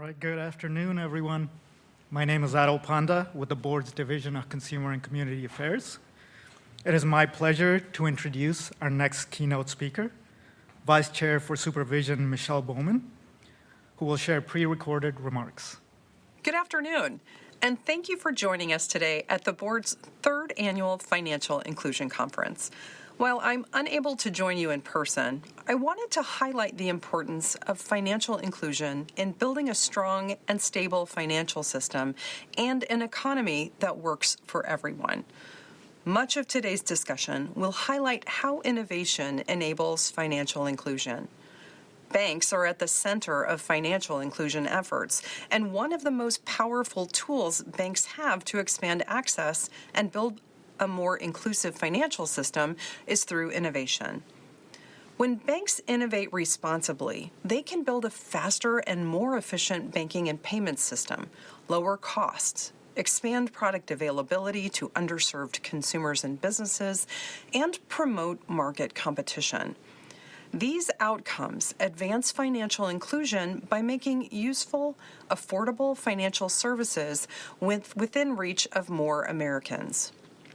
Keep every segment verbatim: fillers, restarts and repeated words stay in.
right, good afternoon, everyone. My name is Adil Panda with the Board's Division of Consumer and Community Affairs. It is my pleasure to introduce our next keynote speaker, Vice Chair for Supervision, Michelle Bowman, who will share pre-recorded remarks. Good afternoon, and thank you for joining us today at the Board's third annual Financial Inclusion Conference. While I'm unable to join you in person, I wanted to highlight the importance of financial inclusion in building a strong and stable financial system and an economy that works for everyone. Much of today's discussion will highlight how innovation enables financial inclusion. Banks are at the center of financial inclusion efforts, and one of the most powerful tools banks have to expand access and build a more inclusive financial system is through innovation. When banks innovate responsibly, they can build a faster and more efficient banking and payment system, lower costs, expand product availability to underserved consumers and businesses, and promote market competition. These outcomes advance financial inclusion by making useful, affordable financial services with, within reach of more Americans.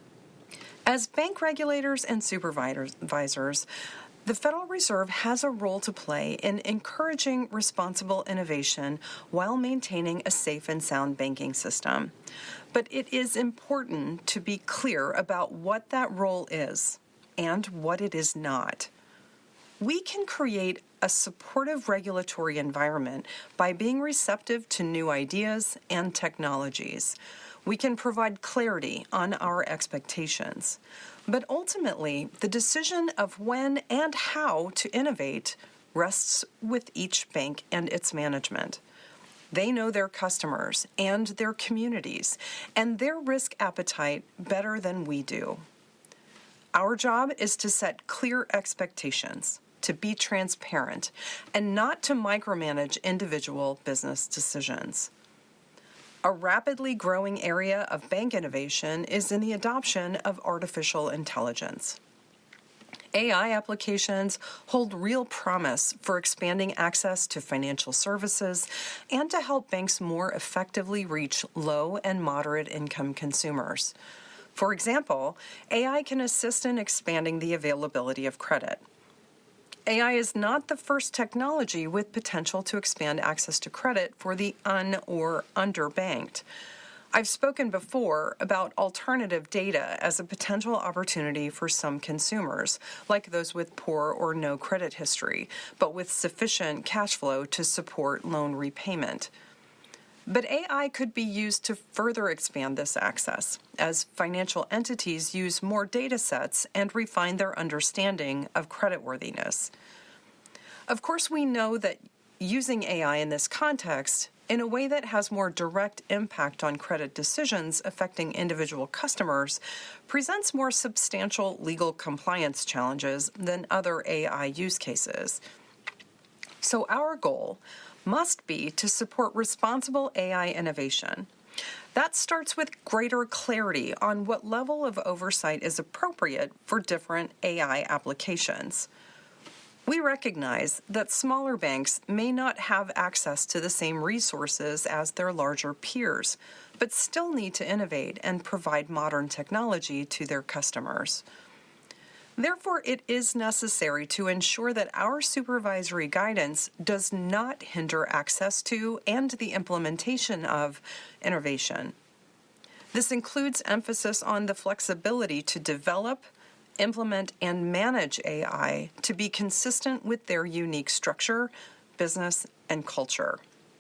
As bank regulators and supervisors, the Federal Reserve has a role to play in encouraging responsible innovation while maintaining a safe and sound banking system. But it is important to be clear about what that role is and what it is not. We can create a supportive regulatory environment by being receptive to new ideas and technologies. We can provide clarity on our expectations. But ultimately, the decision of when and how to innovate rests with each bank and its management. They know their customers and their communities and their risk appetite better than we do. Our job is to set clear expectations, to be transparent, and not to micromanage individual business decisions. A rapidly growing area of bank innovation is in the adoption of artificial intelligence. A I applications hold real promise for expanding access to financial services and to help banks more effectively reach low and moderate income consumers. For example, A I can assist in expanding the availability of credit. A I is not the first technology with potential to expand access to credit for the un- or underbanked. I've spoken before about alternative data as a potential opportunity for some consumers, like those with poor or no credit history, but with sufficient cash flow to support loan repayment. But A I could be used to further expand this access as financial entities use more data sets and refine their understanding of creditworthiness. Of course, we know that using A I in this context, in a way that has more direct impact on credit decisions affecting individual customers, presents more substantial legal compliance challenges than other A I use cases. So our goal must be to support responsible A I innovation. That starts with greater clarity on what level of oversight is appropriate for different A I applications. We recognize that smaller banks may not have access to the same resources as their larger peers, but still need to innovate and provide modern technology to their customers. Therefore, it is necessary to ensure that our supervisory guidance does not hinder access to and the implementation of innovation. This includes emphasis on the flexibility to develop, implement, and manage A I to be consistent with their unique structure, business, and culture.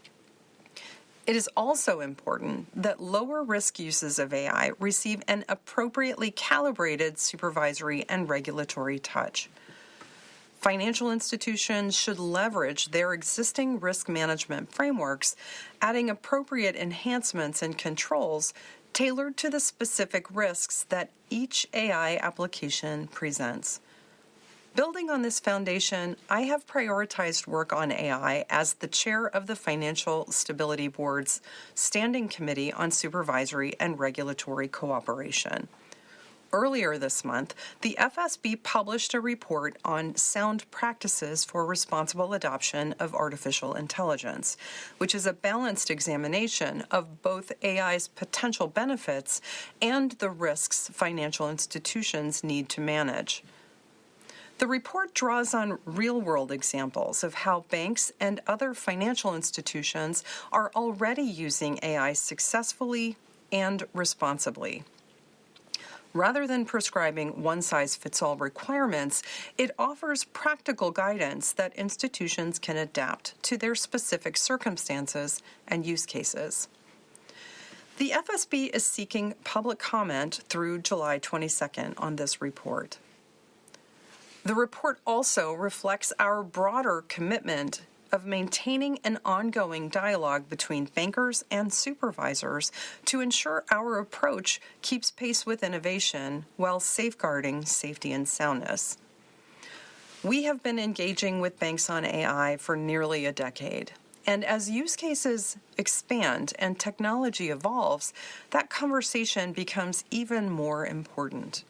It is also important that lower-risk uses of A I receive an appropriately calibrated supervisory and regulatory touch. Financial institutions should leverage their existing risk management frameworks, adding appropriate enhancements and controls tailored to the specific risks that each A I application presents. Building on this foundation, I have prioritized work on A I as the chair of the Financial Stability Board's Standing Committee on Supervisory and Regulatory Cooperation. Earlier this month, the F S B published a report on sound practices for responsible adoption of artificial intelligence, which is a balanced examination of both A I's potential benefits and the risks financial institutions need to manage. The report draws on real-world examples of how banks and other financial institutions are already using A I successfully and responsibly. Rather than prescribing one-size-fits-all requirements, it offers practical guidance that institutions can adapt to their specific circumstances and use cases. The F S B is seeking public comment through July twenty-second on this report. The report also reflects our broader commitment of maintaining an ongoing dialogue between bankers and supervisors to ensure our approach keeps pace with innovation while safeguarding safety and soundness. We have been engaging with banks on A I for nearly a decade, and as use cases expand and technology evolves, that conversation becomes even more important.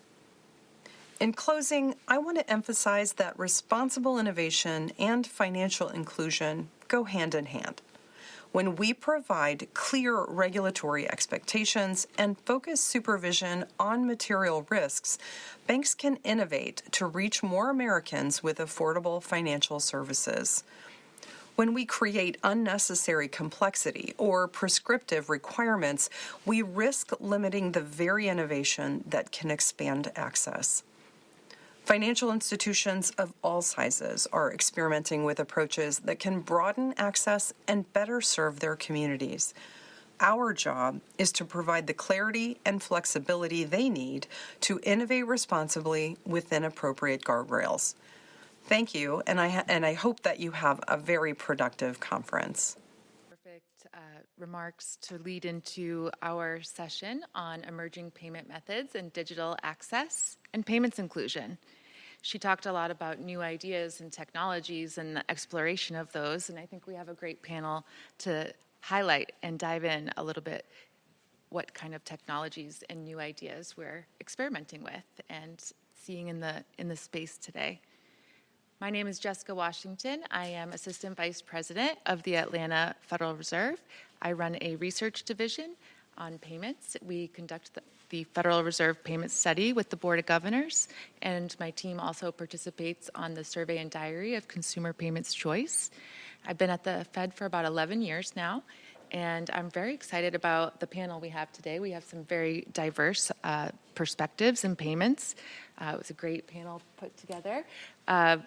In closing, I want to emphasize that responsible innovation and financial inclusion go hand in hand. When we provide clear regulatory expectations and focus supervision on material risks, banks can innovate to reach more Americans with affordable financial services. When we create unnecessary complexity or prescriptive requirements, we risk limiting the very innovation that can expand access. Financial institutions of all sizes are experimenting with approaches that can broaden access and better serve their communities. Our job is to provide the clarity and flexibility they need to innovate responsibly within appropriate guardrails. Thank you, and I, ha- and I hope that you have a very productive conference. Perfect uh, remarks to lead into our session on emerging payment methods and digital access and payments inclusion. She talked a lot about new ideas and technologies and the exploration of those, and I think we have a great panel to highlight and dive in a little bit what kind of technologies and new ideas we're experimenting with and seeing in the in the space today. My name is Jessica Washington. I am Assistant Vice President of the Atlanta Federal Reserve. I run a research division on payments. We conduct the, the Federal Reserve Payment Study with the Board of Governors, and my team also participates on the Survey and Diary of Consumer Payments Choice. I've been at the Fed for about eleven years now, and I'm very excited about the panel we have today. We have some very diverse uh, perspectives in payments. Uh, it was a great panel put together. Uh,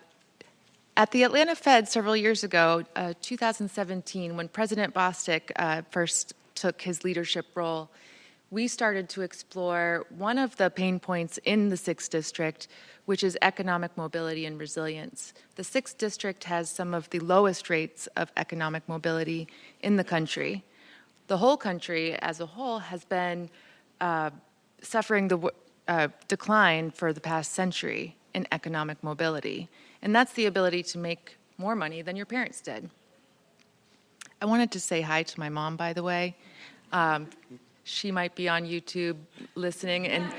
At the Atlanta Fed several years ago, uh, two thousand seventeen, when President Bostic uh, first took his leadership role, we started to explore one of the pain points in the sixth District, which is economic mobility and resilience. The sixth District has some of the lowest rates of economic mobility in the country. The whole country as a whole has been uh, suffering the uh, decline for the past century in economic mobility. And that's the ability to make more money than your parents did. I wanted to say hi to my mom, by the way. Um, she might be on YouTube listening, and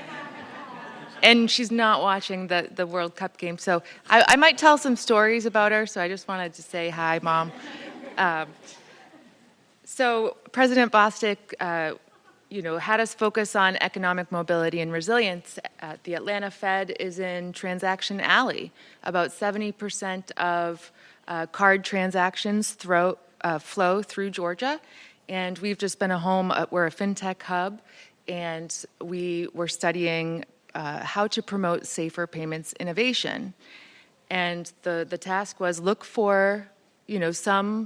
and she's not watching the, the World Cup game. So I, I might tell some stories about her, so I just wanted to say hi, Mom. Um, so President Bostic uh, you know, had us focus on economic mobility and resilience. Uh, the Atlanta Fed is in Transaction Alley. About seventy percent of uh, card transactions throw, uh, flow through Georgia, and we've just been a home, uh, we're a fintech hub, and we were studying uh, how to promote safer payments innovation. And the, the task was look for, you know, some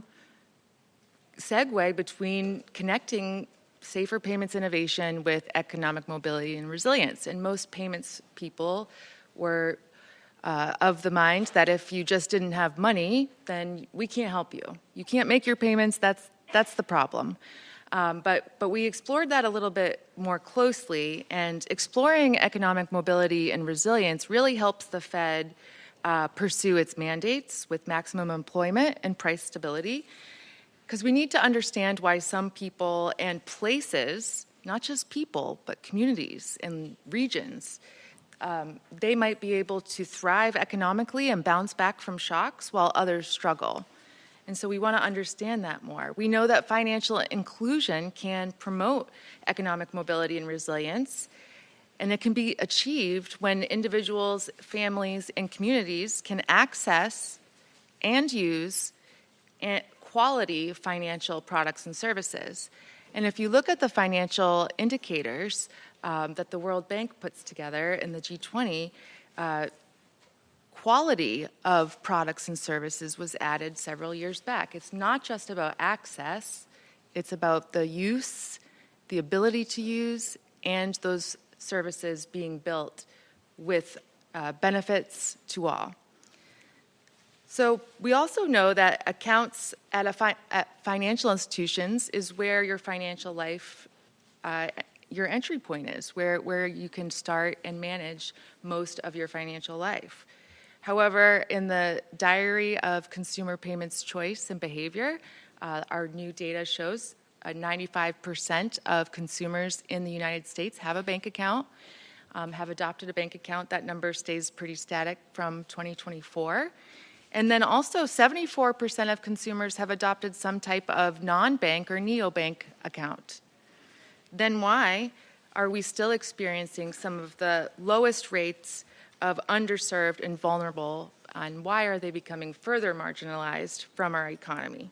segue between connecting safer payments innovation with economic mobility and resilience. And most payments people were uh, of the mind that if you just didn't have money, then we can't help you. You can't make your payments, that's that's the problem. Um, but, but we explored that a little bit more closely, and exploring economic mobility and resilience really helps the Fed uh, pursue its mandates with maximum employment and price stability. Because we need to understand why some people and places, not just people, but communities and regions, Um, they might be able to thrive economically and bounce back from shocks while others struggle. And so we want to understand that more. We know that financial inclusion can promote economic mobility and resilience, and it can be achieved when individuals, families, and communities can access and use quality financial products and services. And if you look at the financial indicators um, that the World Bank puts together in the G twenty, uh, quality of products and services was added several years back. It's not just about access, it's about the use, the ability to use, and those services being built with uh, benefits to all. So we also know that accounts at, a fi- at financial institutions is where your financial life, uh, your entry point is, where, where you can start and manage most of your financial life. However, in the Diary of Consumer Payments Choice and Behavior, uh, our new data shows uh, ninety-five percent of consumers in the United States have a bank account, um, have adopted a bank account. That number stays pretty static from twenty twenty-four. And then also seventy-four percent of consumers have adopted some type of non-bank or neobank account. Then why are we still experiencing some of the lowest rates of underserved and vulnerable, and why are they becoming further marginalized from our economy?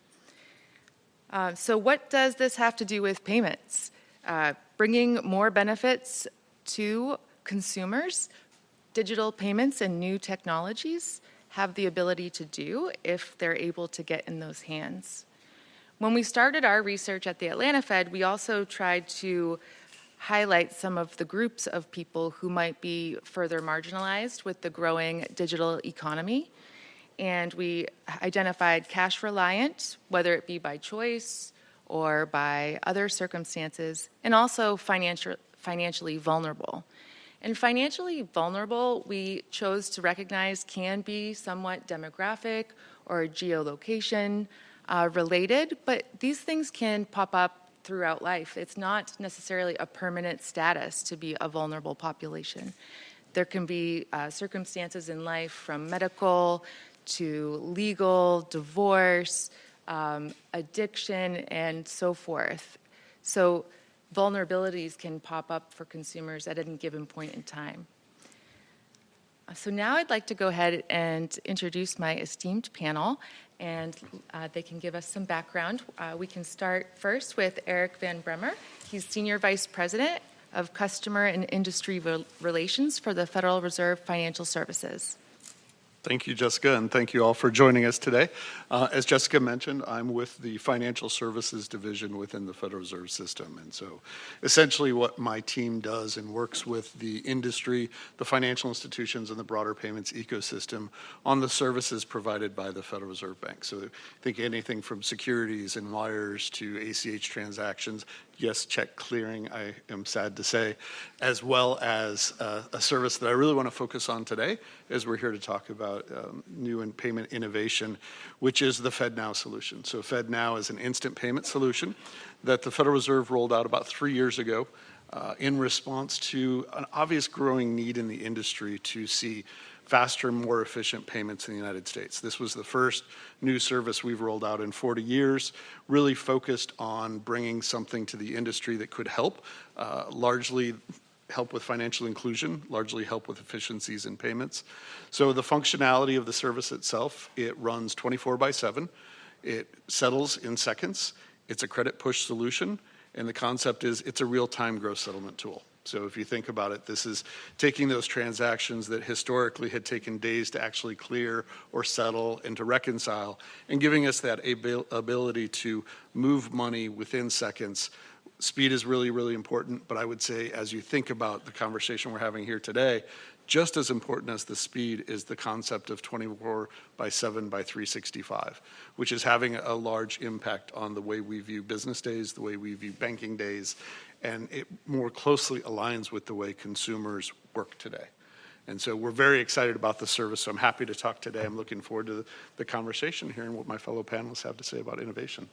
Uh, so what does this have to do with payments? Uh, bringing more benefits to consumers, digital payments and new technologies have the ability to do if they're able to get in those hands. When we started our research at the Atlanta Fed, we also tried to highlight some of the groups of people who might be further marginalized with the growing digital economy. And we identified cash reliant, whether it be by choice or by other circumstances, and also financial, financially vulnerable. And financially vulnerable, we chose to recognize can be somewhat demographic or geolocation uh, related, but these things can pop up throughout life. It's not necessarily a permanent status to be a vulnerable population. There can be uh, circumstances in life from medical to legal, divorce, um, addiction, and so forth. So vulnerabilities can pop up for consumers at any given point in time. So now I'd like to go ahead and introduce my esteemed panel, and uh, they can give us some background. Uh, we can start first with Eric Van Bremer. He's Senior Vice President of Customer and Industry Re- Relations for the Federal Reserve Financial Services. Thank you, Jessica, and thank you all for joining us today. Uh, as Jessica mentioned, I'm with the Financial Services Division within the Federal Reserve System. And so essentially what my team does and works with the industry, the financial institutions, and the broader payments ecosystem on the services provided by the Federal Reserve Bank. So think anything from securities and wires to A C H transactions, yes, check clearing, I am sad to say, as well as uh, a service that I really want to focus on today as we're here to talk about um, new and payment innovation, which is the FedNow solution. So FedNow is an instant payment solution that the Federal Reserve rolled out about three years ago uh, in response to an obvious growing need in the industry to see faster, more efficient payments in the United States. This was the first new service we've rolled out in forty years, really focused on bringing something to the industry that could help, uh, largely help with financial inclusion, largely help with efficiencies in payments. So the functionality of the service itself, it runs twenty-four by seven. It settles in seconds. It's a credit push solution. And the concept is it's a real-time gross settlement tool. So if you think about it, this is taking those transactions that historically had taken days to actually clear or settle and to reconcile and giving us that abil- ability to move money within seconds. Speed is really, really important, but I would say as you think about the conversation we're having here today, just as important as the speed is the concept of twenty-four by seven by three sixty-five, which is having a large impact on the way we view business days, the way we view banking days, and it more closely aligns with the way consumers work today. And so we're very excited about the service, so I'm happy to talk today. I'm looking forward to the, the conversation, hearing what my fellow panelists have to say about innovation.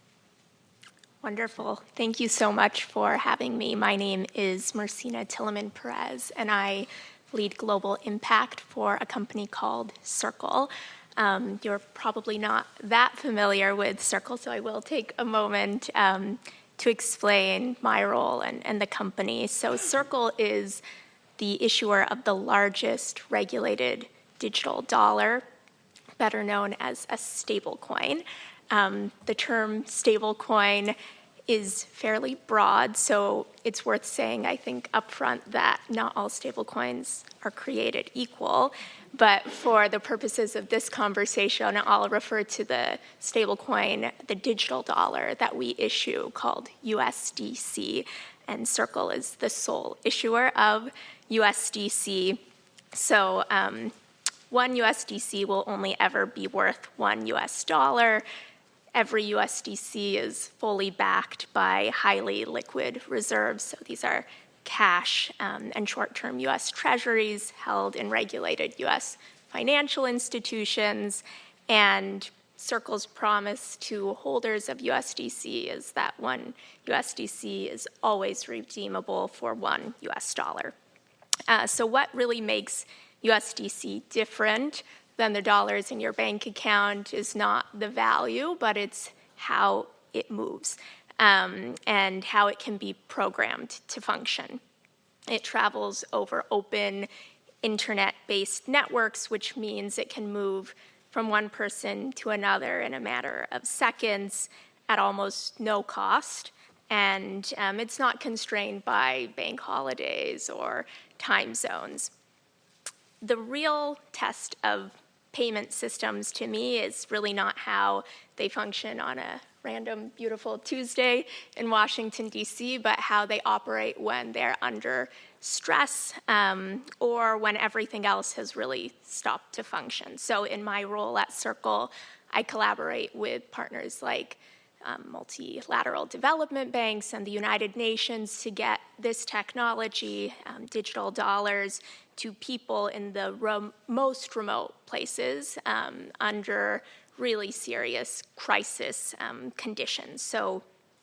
Wonderful. Thank you so much for having me. My name is Marcina Tilleman Perez, and I lead global impact for a company called Circle. Um, you're probably not that familiar with Circle, so I will take a moment um, to explain my role and, and the company. So Circle is the issuer of the largest regulated digital dollar, better known as a stablecoin. Um, the term stablecoin is fairly broad, so it's worth saying, I think, upfront that not all stablecoins are created equal. But for the purposes of this conversation, I'll refer to the stablecoin, the digital dollar that we issue called U S D C, and Circle is the sole issuer of U S D C. So um, one U S D C will only ever be worth one U S dollar. Every U S D C is fully backed by highly liquid reserves. So these are cash um, and short-term U S treasuries held in regulated U S financial institutions. And Circle's promise to holders of U S D C is that one U S D C is always redeemable for one U S dollar. Uh, so what really makes U S D C different than the dollars in your bank account is not the value, but it's how it moves um, and how it can be programmed to function. It travels over open internet-based networks, which means it can move from one person to another in a matter of seconds at almost no cost. And um, it's not constrained by bank holidays or time zones. The real test of payment systems to me is really not how they function on a random, beautiful Tuesday in Washington, D C, but how they operate when they're under stress um, or when everything else has really stopped to function. So in my role at Circle, I collaborate with partners like um, multilateral development banks and the United Nations to get this technology, um, digital dollars, to people in the rem- most remote places um, under really serious crisis um, conditions. So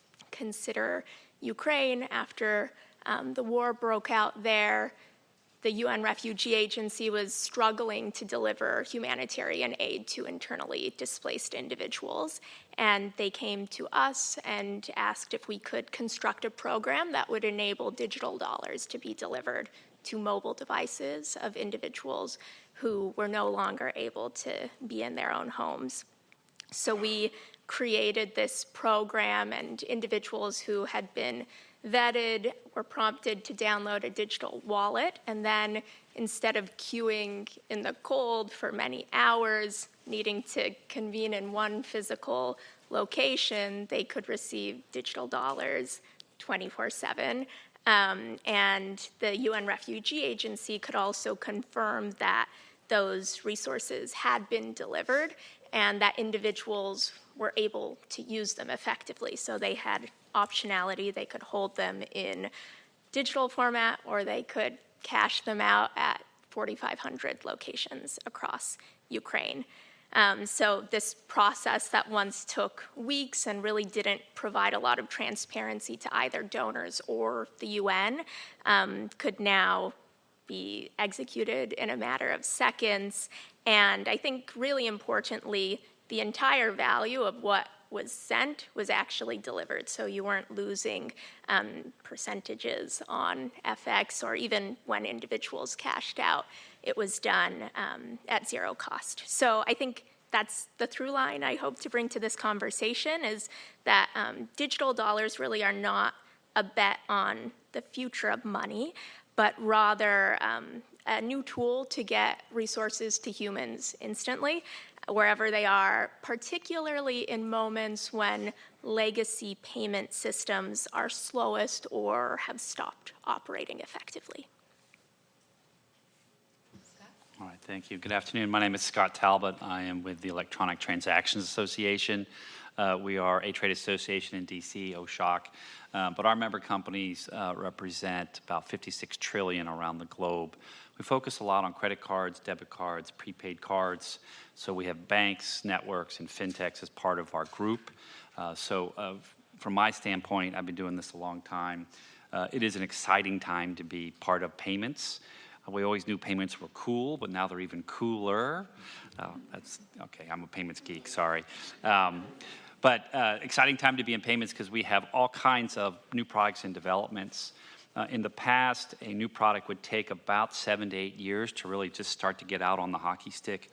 consider Ukraine after um, the war broke out there. The U N Refugee Agency was struggling to deliver humanitarian aid to internally displaced individuals. And they came to us and asked if we could construct a program that would enable digital dollars to be delivered to mobile devices of individuals who were no longer able to be in their own homes. So we created this program, and individuals who had been vetted were prompted to download a digital wallet, and then instead of queuing in the cold for many hours, needing to convene in one physical location, they could receive digital dollars twenty-four seven. Um, and the U N Refugee Agency could also confirm that those resources had been delivered and that individuals were able to use them effectively. So they had optionality. They could hold them in digital format, or they could cash them out at forty-five hundred locations across Ukraine. Um, so this process that once took weeks and really didn't provide a lot of transparency to either donors or the U N um, could now be executed in a matter of seconds. And I think really importantly, the entire value of what was sent was actually delivered. So you weren't losing um, percentages on F X, or even when individuals cashed out, it was done um, at zero cost. So I think that's the through line I hope to bring to this conversation, is that um, digital dollars really are not a bet on the future of money, but rather um, a new tool to get resources to humans instantly, wherever they are, particularly in moments when legacy payment systems are slowest or have stopped operating effectively. All right, thank you. Good afternoon. My name is Scott Talbot. I am with the Electronic Transactions Association. Uh, we are a trade association in D C, O S H A C, uh, but our member companies uh, represent about fifty-six trillion dollars around the globe. We focus a lot on credit cards, debit cards, prepaid cards. So we have banks, networks, and fintechs as part of our group. Uh, so uh, from my standpoint, I've been doing this a long time. Uh, it is an exciting time to be part of payments. We always knew payments were cool, but now they're even cooler. Oh, that's, okay, I'm a payments geek, sorry. Um, but uh, exciting time to be in payments because we have all kinds of new products and developments. Uh, in the past, a new product would take about seven to eight years to really just start to get out on the hockey stick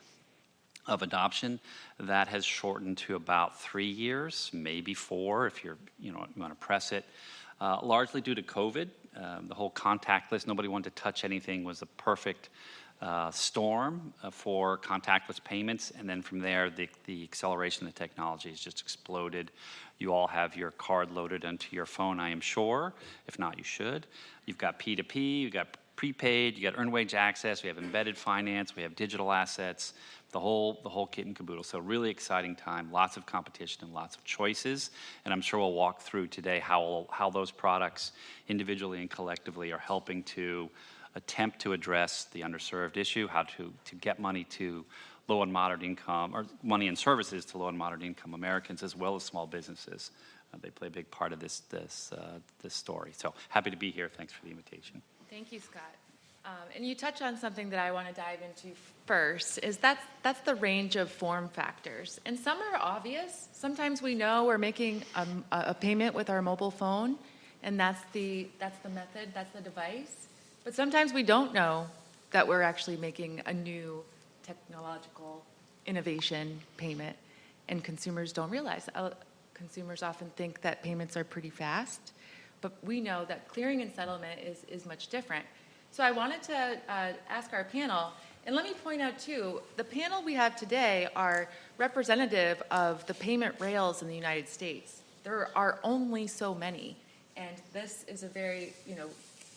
of adoption. That has shortened to about three years, maybe four if you're, you know, you want to press it. Uh, largely due to COVID, um, the whole contactless, nobody wanted to touch anything, was a perfect uh, storm uh, for contactless payments. And then from there, the, the acceleration of the technology has just exploded. You all have your card loaded onto your phone, I am sure. If not, you should. You've got P two P, you've got prepaid, you got earned wage access, we have embedded finance, we have digital assets, the whole the whole kit and caboodle. So really exciting time, lots of competition and lots of choices. And I'm sure we'll walk through today how how those products individually and collectively are helping to attempt to address the underserved issue, how to, to get money to low and moderate income, or money and services to low and moderate income Americans as well as small businesses. Uh, they play a big part of this this uh, this story. So happy to be here. Thanks for the invitation. Thank you, Scott. Um, and you touch on something that I want to dive into first, is that's, that's the range of form factors. And some are obvious. Sometimes we know we're making a, a payment with our mobile phone, and that's the, that's the method, that's the device. But sometimes we don't know that we're actually making a new technological innovation payment, and consumers don't realize. Uh, consumers often think that payments are pretty fast, but we know that clearing and settlement is, is much different. So I wanted to uh, ask our panel, and let me point out too, the panel we have today are representative of the payment rails in the United States. There are only so many, and this is a very, you know,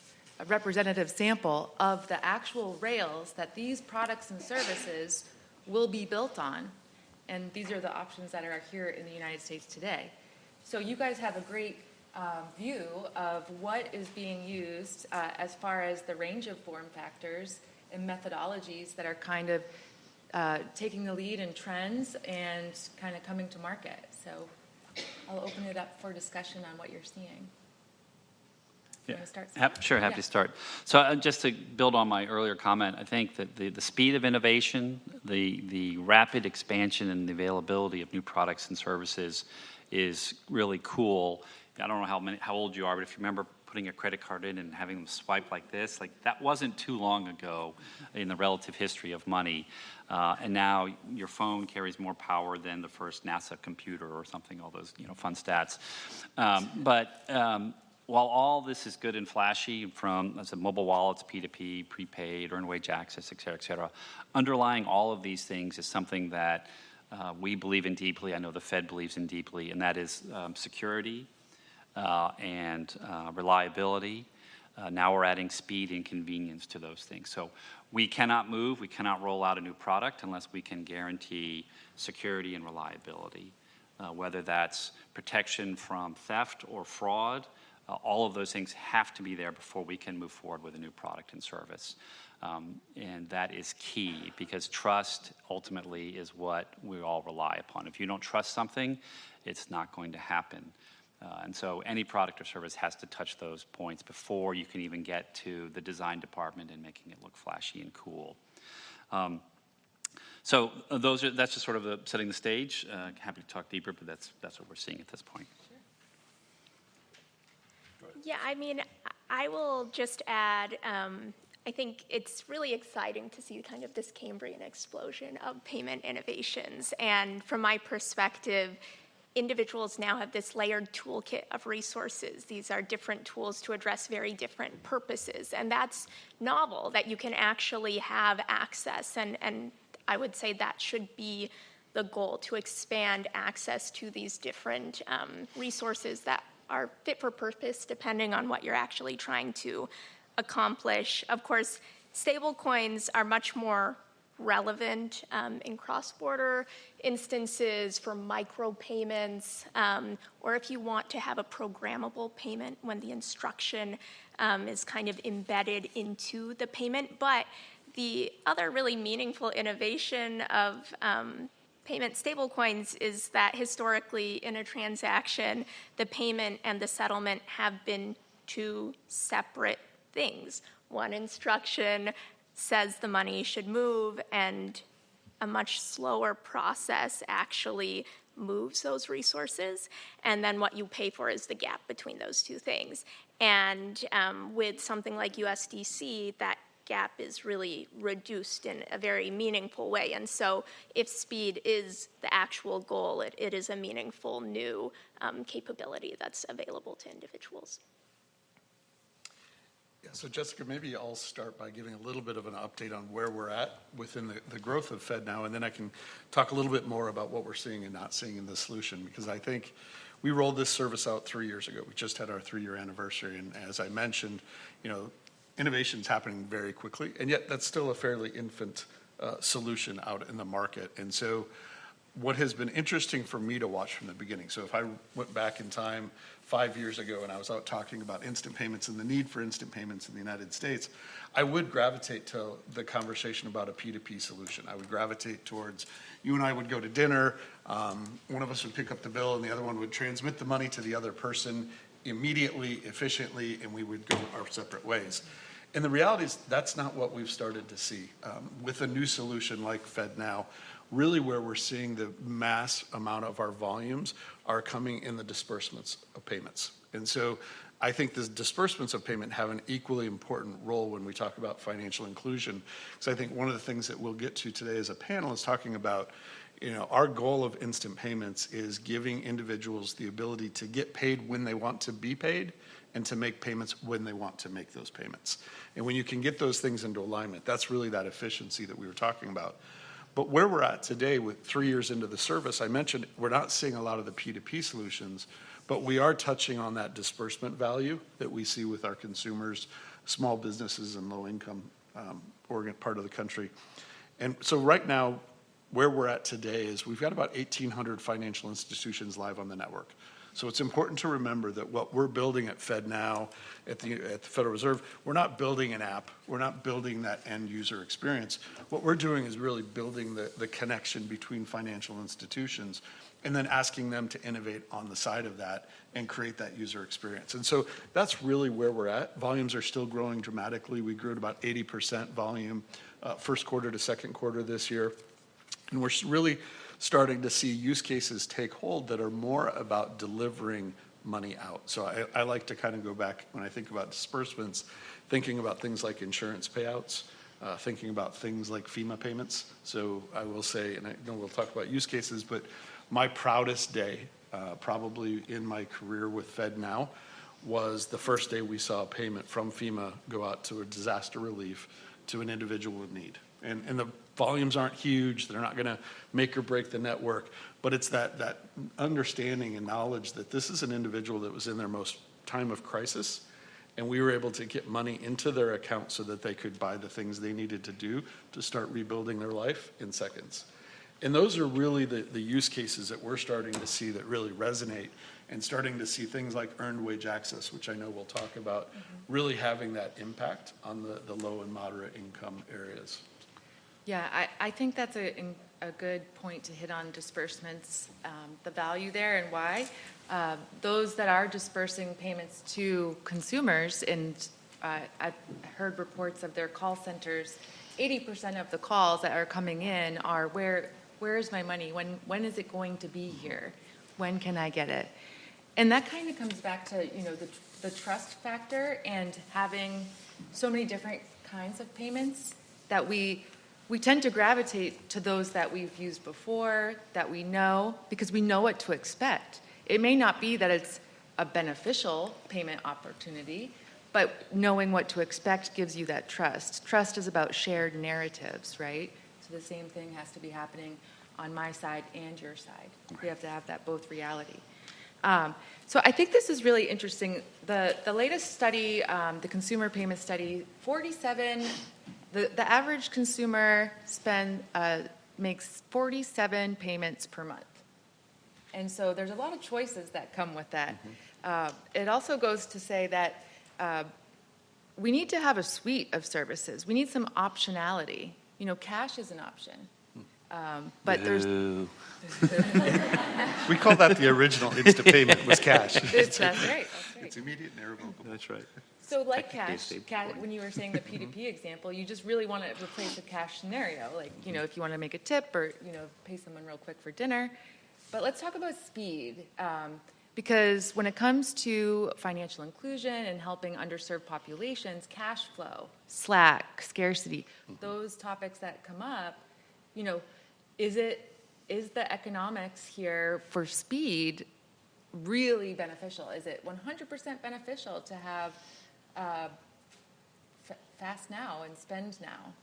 a representative sample of the actual rails that these products and services will be built on. And these are the options that are here in the United States today. So you guys have a great Um, view of what is being used uh, as far as the range of form factors and methodologies that are kind of uh, taking the lead in trends and kind of coming to market. So I'll open it up for discussion on what you're seeing. Yeah. Want to start? Hap- sure, happy Yeah. to start. So uh, just to build on my earlier comment, I think that the, the speed of innovation, the, the rapid expansion and the availability of new products and services is really cool. I don't know how many, how old you are, but if you remember putting a credit card in and having them swipe like this, like that wasn't too long ago in the relative history of money. Uh, and now your phone carries more power than the first NASA computer or something, all those, you know, fun stats. Um, but um, while all this is good and flashy from, as a mobile wallets, P two P, prepaid, earned wage access, et cetera, et cetera, underlying all of these things is something that uh, we believe in deeply, I know the Fed believes in deeply, and that is um, security, Uh, and uh, reliability. Uh, now we're adding speed and convenience to those things. So we cannot move, we cannot roll out a new product unless we can guarantee security and reliability. Uh, whether that's protection from theft or fraud, uh, all of those things have to be there before we can move forward with a new product and service. Um, and that is key because trust ultimately is what we all rely upon. If you don't trust something, it's not going to happen. Uh, and so any product or service has to touch those points before you can even get to the design department and making it look flashy and cool. Um, so uh, those are, that's just sort of the, setting the stage. Uh, happy to talk deeper, but that's, that's what we're seeing at this point. Yeah, I mean, I will just add, um, I think it's really exciting to see kind of this Cambrian explosion of payment innovations. And from my perspective, individuals now have this layered toolkit of resources. These are different tools to address very different purposes. And that's novel, that you can actually have access. And, and I would say that should be the goal, to expand access to these different um, resources that are fit for purpose depending on what you're actually trying to accomplish. Of course, stable coins are much more relevant um, in cross-border instances for micropayments, um, or if you want to have a programmable payment when the instruction um, is kind of embedded into the payment. But the other really meaningful innovation of um, payment stablecoins is that historically in a transaction, the payment and the settlement have been two separate things. one instruction says the money should move, and a much slower process actually moves those resources, and then what you pay for is the gap between those two things. And um, with something like U S D C, that gap is really reduced in a very meaningful way. And so if speed is the actual goal, it, it is a meaningful new um, capability that's available to individuals. Yeah, so Jessica, maybe I'll start by giving a little bit of an update on where we're at within the, the growth of FedNow, and then I can talk a little bit more about what we're seeing and not seeing in the solution, because I think we rolled this service out three years ago. We just had our three-year anniversary, and as I mentioned, you know, innovation's happening very quickly, and yet that's still a fairly infant uh, solution out in the market. And so what has been interesting for me to watch from the beginning, so if I went back in time five years ago and I was out talking about instant payments and the need for instant payments in the United States, I would gravitate to the conversation about a P two P solution. I would gravitate towards, you and I would go to dinner, um, one of us would pick up the bill and the other one would transmit the money to the other person immediately, efficiently, and we would go our separate ways. And the reality is that's not what we've started to see. Um, with a new solution like FedNow, really where we're seeing the mass amount of our volumes are coming in the disbursements of payments. And so I think the disbursements of payment have an equally important role when we talk about financial inclusion. So I think one of the things that we'll get to today as a panel is talking about, you know, our goal of instant payments is giving individuals the ability to get paid when they want to be paid and to make payments when they want to make those payments. And when you can get those things into alignment, that's really that efficiency that we were talking about. But where we're at today with three years into the service, I mentioned we're not seeing a lot of the P two P solutions, but we are touching on that disbursement value that we see with our consumers, small businesses, and low-income um, Oregon part of the country. And so right now, where we're at today is we've got about eighteen hundred financial institutions live on the network. So it's important to remember that what we're building at FedNow, at the, at the Federal Reserve, we're not building an app. We're not building that end user experience. What we're doing is really building the, the connection between financial institutions and then asking them to innovate on the side of that and create that user experience. And so that's really where we're at. Volumes are still growing dramatically. We grew at about eighty percent volume uh, first quarter to second quarter this year. And we're really starting to see use cases take hold that are more about delivering money out. So I, I like to kind of go back when I think about disbursements, thinking about things like insurance payouts, uh, thinking about things like FEMA payments. So I will say, and I know we'll talk about use cases, but my proudest day, uh, probably in my career with FedNow, was the first day we saw a payment from FEMA go out to a disaster relief to an individual in need. And, and the volumes aren't huge. They're not going to make or break the network. But it's that, that understanding and knowledge that this is an individual that was in their most time of crisis, and we were able to get money into their account so that they could buy the things they needed to do to start rebuilding their life in seconds. And those are really the, the use cases that we're starting to see that really resonate, and starting to see things like earned wage access, which I know we'll talk about, mm-hmm. really having that impact on the, the low and moderate income areas. Yeah, I, I think that's a, a good point to hit on disbursements, um, the value there and why. Uh, those that are dispersing payments to consumers, and uh, I've heard reports of their call centers, eighty percent of the calls that are coming in are, where where is my money? When when is it going to be here? When can I get it? And that kind of comes back to, you know, the, the trust factor and having so many different kinds of payments that we we tend to gravitate to those that we've used before, that we know, because we know what to expect. It may not be that it's a beneficial payment opportunity, but knowing what to expect gives you that trust. Trust is about shared narratives, right? So the same thing has to be happening on my side and your side. We have to have that both reality. Um, so I think this is really interesting. The, the latest study, um, the consumer payment study, forty-seven The, the average consumer spend uh, makes forty-seven payments per month. And so there's a lot of choices that come with that. Mm-hmm. Uh, it also goes to say that uh, we need to have a suite of services. We need some optionality. You know, cash is an option. Um, but Boo. there's... We call that the original instant payment was cash. It's, that's right. That's right. It's immediate and irrevocable. That's right. So like technically a cash, stable ca- coin. when you were saying the P two P example, you just really want to replace a cash scenario. Like, you know, if you want to make a tip or, you know, pay someone real quick for dinner. But let's talk about speed. Um, because when it comes to financial inclusion and helping underserved populations, cash flow, slack, scarcity, those topics that come up, you know, is it, is the economics here for speed really beneficial? Is it one hundred percent beneficial to have uh, f- fast now and spend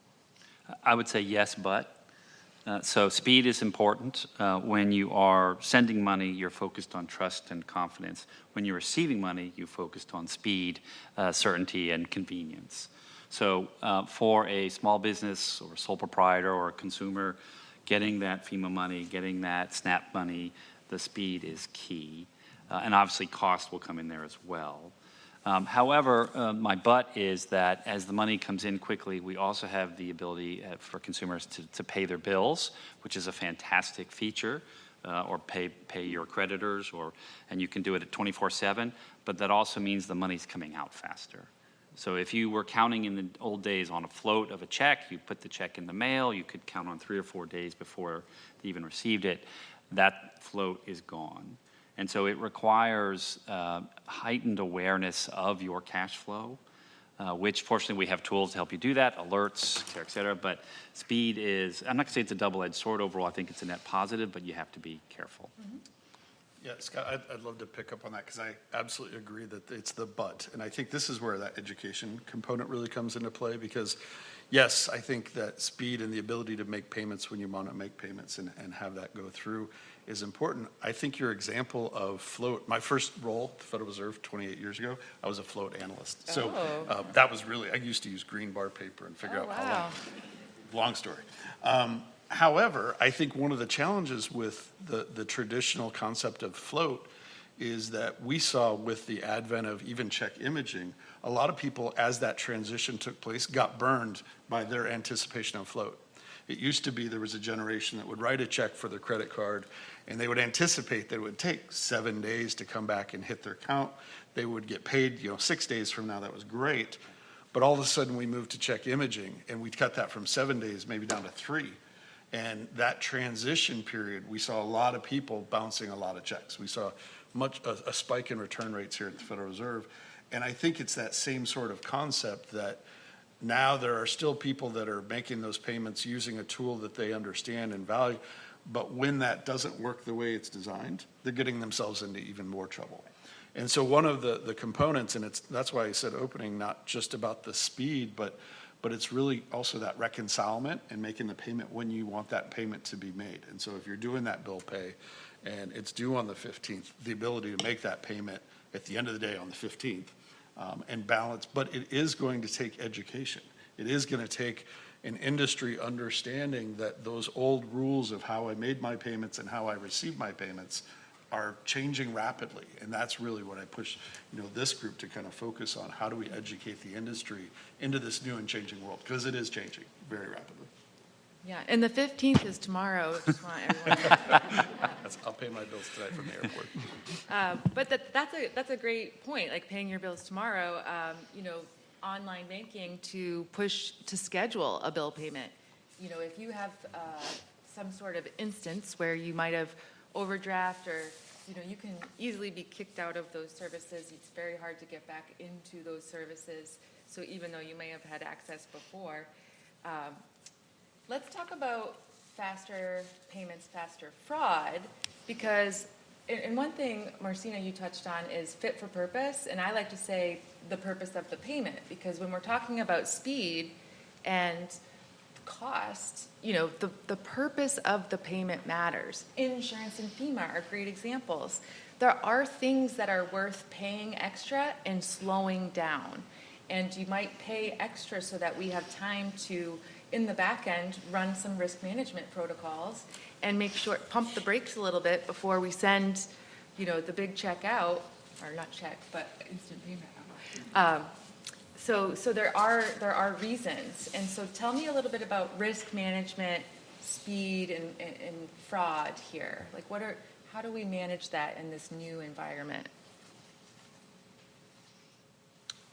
now? I would say yes, but. Uh, so speed is important. Uh, when you are sending money, you're focused on trust and confidence. When you're receiving money, you focused on speed, uh, certainty, and convenience. So uh, for a small business or a sole proprietor or a consumer, getting that FEMA money, getting that SNAP money, the speed is key. Uh, and obviously cost will come in there as well. Um, however, uh, my but is that as the money comes in quickly, we also have the ability uh, for consumers to, to pay their bills, which is a fantastic feature, uh, or pay pay your creditors, or and you can do it at twenty-four seven, but that also means the money's coming out faster. So if you were counting in the old days on a float of a check, you put the check in the mail, you could count on three or four days before you even received it. That float is gone. And so it requires uh, heightened awareness of your cash flow, uh, which fortunately we have tools to help you do that, alerts, et cetera, et cetera. But speed is, I'm not gonna say it's a double-edged sword overall, I think it's a net positive, but you have to be careful. Mm-hmm. Yeah, Scott, I'd, I'd love to pick up on that because I absolutely agree that it's the but. And I think this is where that education component really comes into play because, yes, I think that speed and the ability to make payments when you want to make payments and, and have that go through is important. I think your example of float, my first role at the Federal Reserve twenty-eight years ago, I was a float analyst. So Oh. uh, that was really, I used to use green bar paper and figure Oh, out how long. wow. Long story. Um, however, I think one of the challenges with the, the traditional concept of float is that we saw with the advent of even check imaging, a lot of people, as that transition took place, got burned by their anticipation of float. It used to be there was a generation that would write a check for their credit card, and they would anticipate that it would take seven days to come back and hit their account. They would get paid, you know, six days from now. That was great. But all of a sudden, we moved to check imaging, and we cut that from seven days maybe down to three. And that transition period, we saw a lot of people bouncing a lot of checks. We saw much a, a spike in return rates here at the Federal Reserve. And I think it's that same sort of concept that now there are still people that are making those payments using a tool that they understand and value. But when that doesn't work the way it's designed, they're getting themselves into even more trouble. And so one of the, the components, and it's that's why I said opening, not just about the speed, but but it's really also that reconcilement and making the payment when you want that payment to be made. And so if you're doing that bill pay and it's due on the fifteenth, the ability to make that payment at the end of the day on the fifteenth um, and balance. But it is going to take education. It is going to take an industry understanding that those old rules of how I made my payments and how I received my payments are changing rapidly. And that's really what I push, you know, this group to kind of focus on. How do we educate the industry into this new and changing world? Because it is changing very rapidly. Yeah, and the fifteenth is tomorrow. Just want everyone to, That's, I'll pay my bills tonight from the airport. uh, but that, that's a that's a great point. Like paying your bills tomorrow. Um, you know, online banking to push to schedule a bill payment. You know, if you have uh, some sort of instance where you might have overdraft or, you know, you can easily be kicked out of those services. It's very hard to get back into those services. So even though you may have had access before, um, let's talk about faster payments, faster fraud, because, and and one thing, Marcina, you touched on is fit for purpose, and I like to say the purpose of the payment, because when we're talking about speed and cost, you know, the, the purpose of the payment matters. Insurance and FEMA are great examples. There are things that are worth paying extra and slowing down. And you might pay extra so that we have time to, in the back end, run some risk management protocols and make sure, pump the brakes a little bit before we send, you know, the big check out, or not check, but instant payment out. Um, So, so there are there are reasons, and so tell me a little bit about risk management, speed, and, and, and fraud here. Like, what are how do we manage that in this new environment?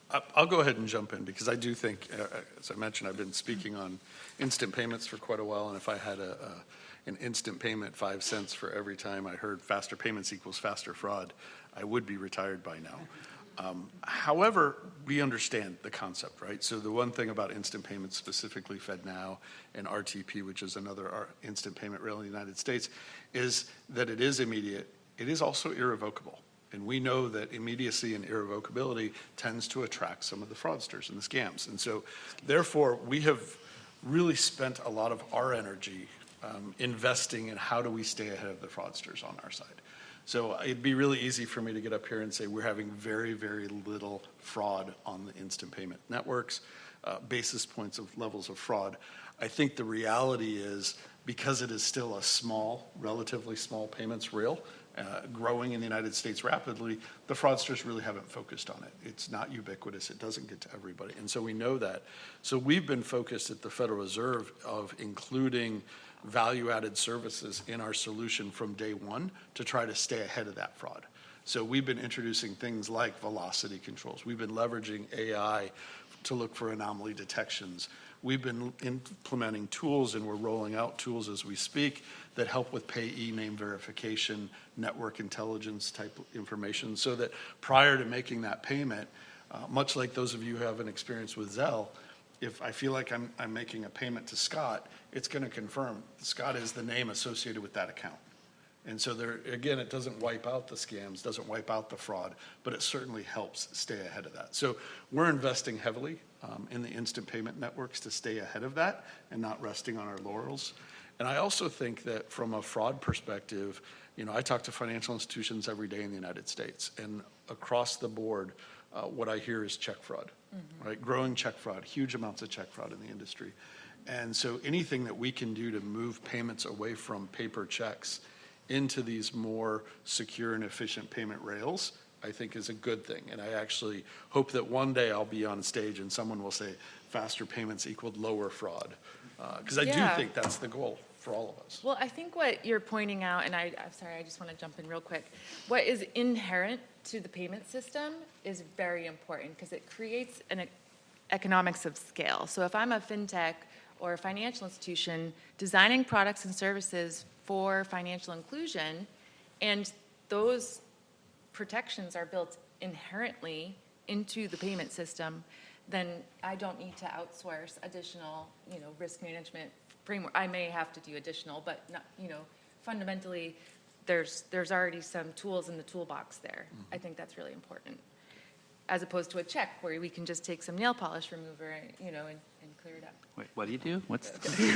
I- I'll go ahead and jump in because I do think, uh, as I mentioned, I've been speaking on instant payments for quite a while, and if I had a, a an instant payment, five cents for every time I heard faster payments equals faster fraud, I would be retired by now. Um, however, we understand the concept, right? So the one thing about instant payments, specifically FedNow and R T P, which is another R- instant payment rail in the United States, is that it is immediate. It is also irrevocable. And we know that immediacy and irrevocability tends to attract some of the fraudsters and the scams. And so, therefore, we have really spent a lot of our energy um, investing in how do we stay ahead of the fraudsters on our side. So it'd be really easy for me to get up here and say we're having very, very little fraud on the instant payment networks, uh, basis points of levels of fraud. I think the reality is because it is still a small, relatively small payments rail, uh, growing in the United States rapidly, the fraudsters really haven't focused on it. It's not ubiquitous. It doesn't get to everybody. And so we know that. So we've been focused at the Federal Reserve of including value-added services in our solution from day one to try to stay ahead of that fraud. So we've been introducing things like velocity controls. We've been leveraging A I to look for anomaly detections. We've been implementing tools, and we're rolling out tools as we speak that help with payee name verification, network intelligence type information, so that prior to making that payment, uh, much like those of you who have an experience with Zelle, if I feel like I'm, I'm making a payment to Scott, it's going to confirm Scott is the name associated with that account. And so there, again, it doesn't wipe out the scams, doesn't wipe out the fraud, but it certainly helps stay ahead of that. So we're investing heavily um, in the instant payment networks to stay ahead of that and not resting on our laurels. And I also think that from a fraud perspective, you know, I talk to financial institutions every day in the United States, and across the board, uh, what I hear is check fraud, mm-hmm. right? Growing check fraud, huge amounts of check fraud in the industry. And so anything that we can do to move payments away from paper checks into these more secure and efficient payment rails, I think is a good thing. And I actually hope that one day I'll be on stage and someone will say faster payments equaled lower fraud. Because uh, I Yeah. do think that's the goal for all of us. Well, I think what you're pointing out, and I, I'm sorry, I just want to jump in real quick. What is inherent to the payment system is very important because it creates an e- economics of scale. So if I'm a fintech or a financial institution designing products and services for financial inclusion, and those protections are built inherently into the payment system, then I don't need to outsource additional, you know, risk management framework. I may have to do additional, but not, you know, fundamentally, there's there's already some tools in the toolbox there. Mm-hmm. I think that's really important, as opposed to a check where we can just take some nail polish remover, you know, and, and clear it up. Wait, what do you do? What's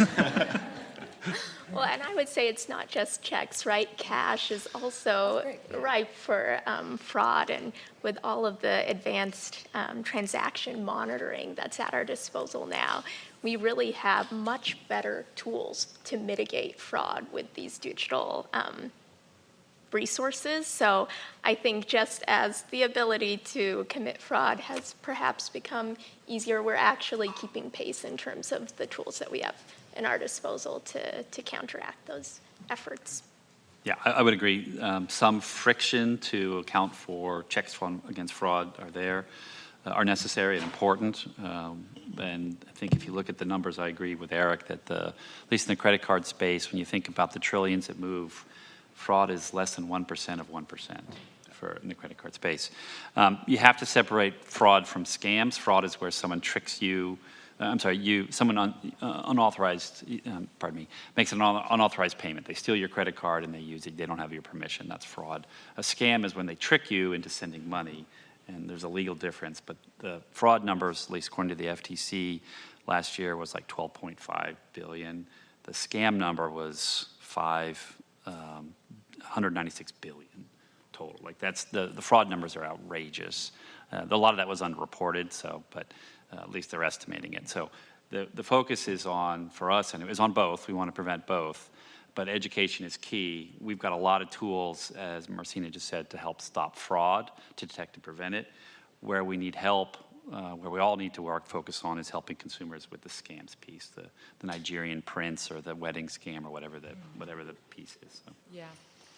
Well, and I would say it's not just checks, right? Cash is also ripe for um, fraud, and with all of the advanced um, transaction monitoring that's at our disposal now, we really have much better tools to mitigate fraud with these digital um, resources. So I think just as the ability to commit fraud has perhaps become easier, we're actually keeping pace in terms of the tools that we have in our disposal to, to counteract those efforts. Yeah, I, I would agree. Um, some friction to account for checks from, against fraud are there, uh, are necessary and important. Um, and I think if you look at the numbers, I agree with Eric that the, at least in the credit card space, when you think about the trillions that move, fraud is less than one percent of one percent for in the credit card space. Um, you have to separate fraud from scams. Fraud is where someone tricks you. Uh, I'm sorry, you someone un, uh, unauthorized, um, pardon me, makes an un, unauthorized payment. They steal your credit card and they use it. They don't have your permission. That's fraud. A scam is when they trick you into sending money, and there's a legal difference. But the fraud numbers, at least according to the F T C, last year was like twelve point five billion. The scam number was five. Um, one hundred ninety-six billion total. Like that's the the fraud numbers are outrageous. Uh, a lot of that was underreported. So, but uh, at least they're estimating it. So the the focus is on for us, and it is on both. We want to prevent both, but education is key. We've got a lot of tools, as Marcina just said, to help stop fraud, to detect and prevent it. Where we need help, uh, where we all need to work, focus on is helping consumers with the scams piece, the, the Nigerian prince or the wedding scam or whatever the whatever the piece is. So. Yeah.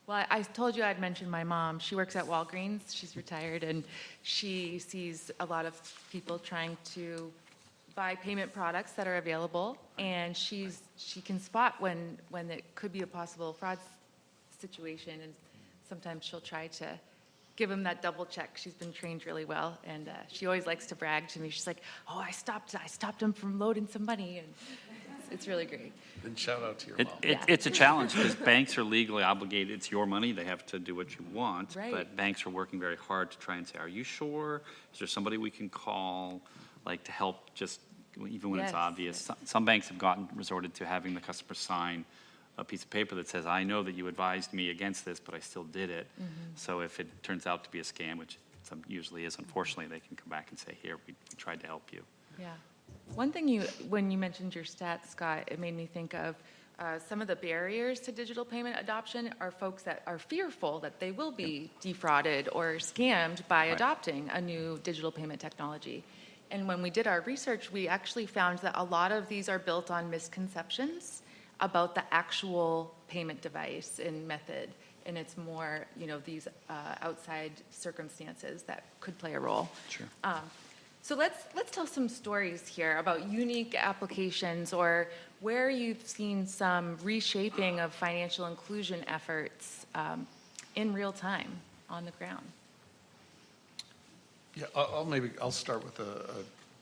Well, I I told you I'd mentioned my mom. She works at Walgreens. She's retired, and she sees a lot of people trying to buy payment products that are available, and she's she can spot when when it could be a possible fraud s- situation, and sometimes she'll try to give him that double check. She's been trained really well, and uh, she always likes to brag to me. She's like, "Oh, I stopped I stopped him from loading some money," and it's, it's really great. And shout out to your It, mom. it, Yeah. it's a challenge because banks are legally obligated. It's your money. They have to do what you want. Right. But banks are working very hard to try and say, are you sure? Is there somebody we can call, like, to help just, even when it's Yes, obvious? yes. Some, some banks have gotten resorted to having the customer sign a piece of paper that says, I know that you advised me against this, but I still did it. Mm-hmm. So if it turns out to be a scam, which some usually is, unfortunately, they can come back and say, here, we, we tried to help you. Yeah. One thing you, when you mentioned your stats, Scott, it made me think of uh, some of the barriers to digital payment adoption are folks that are fearful that they will be defrauded or scammed by Right. adopting a new digital payment technology. And when we did our research, we actually found that a lot of these are built on misconceptions about the actual payment device and method. And it's more, you know, these uh, outside circumstances that could play a role. Sure. Um, so let's let's tell some stories here about unique applications or where you've seen some reshaping of financial inclusion efforts um, in real time on the ground. Yeah, I'll, I'll maybe, I'll start with a,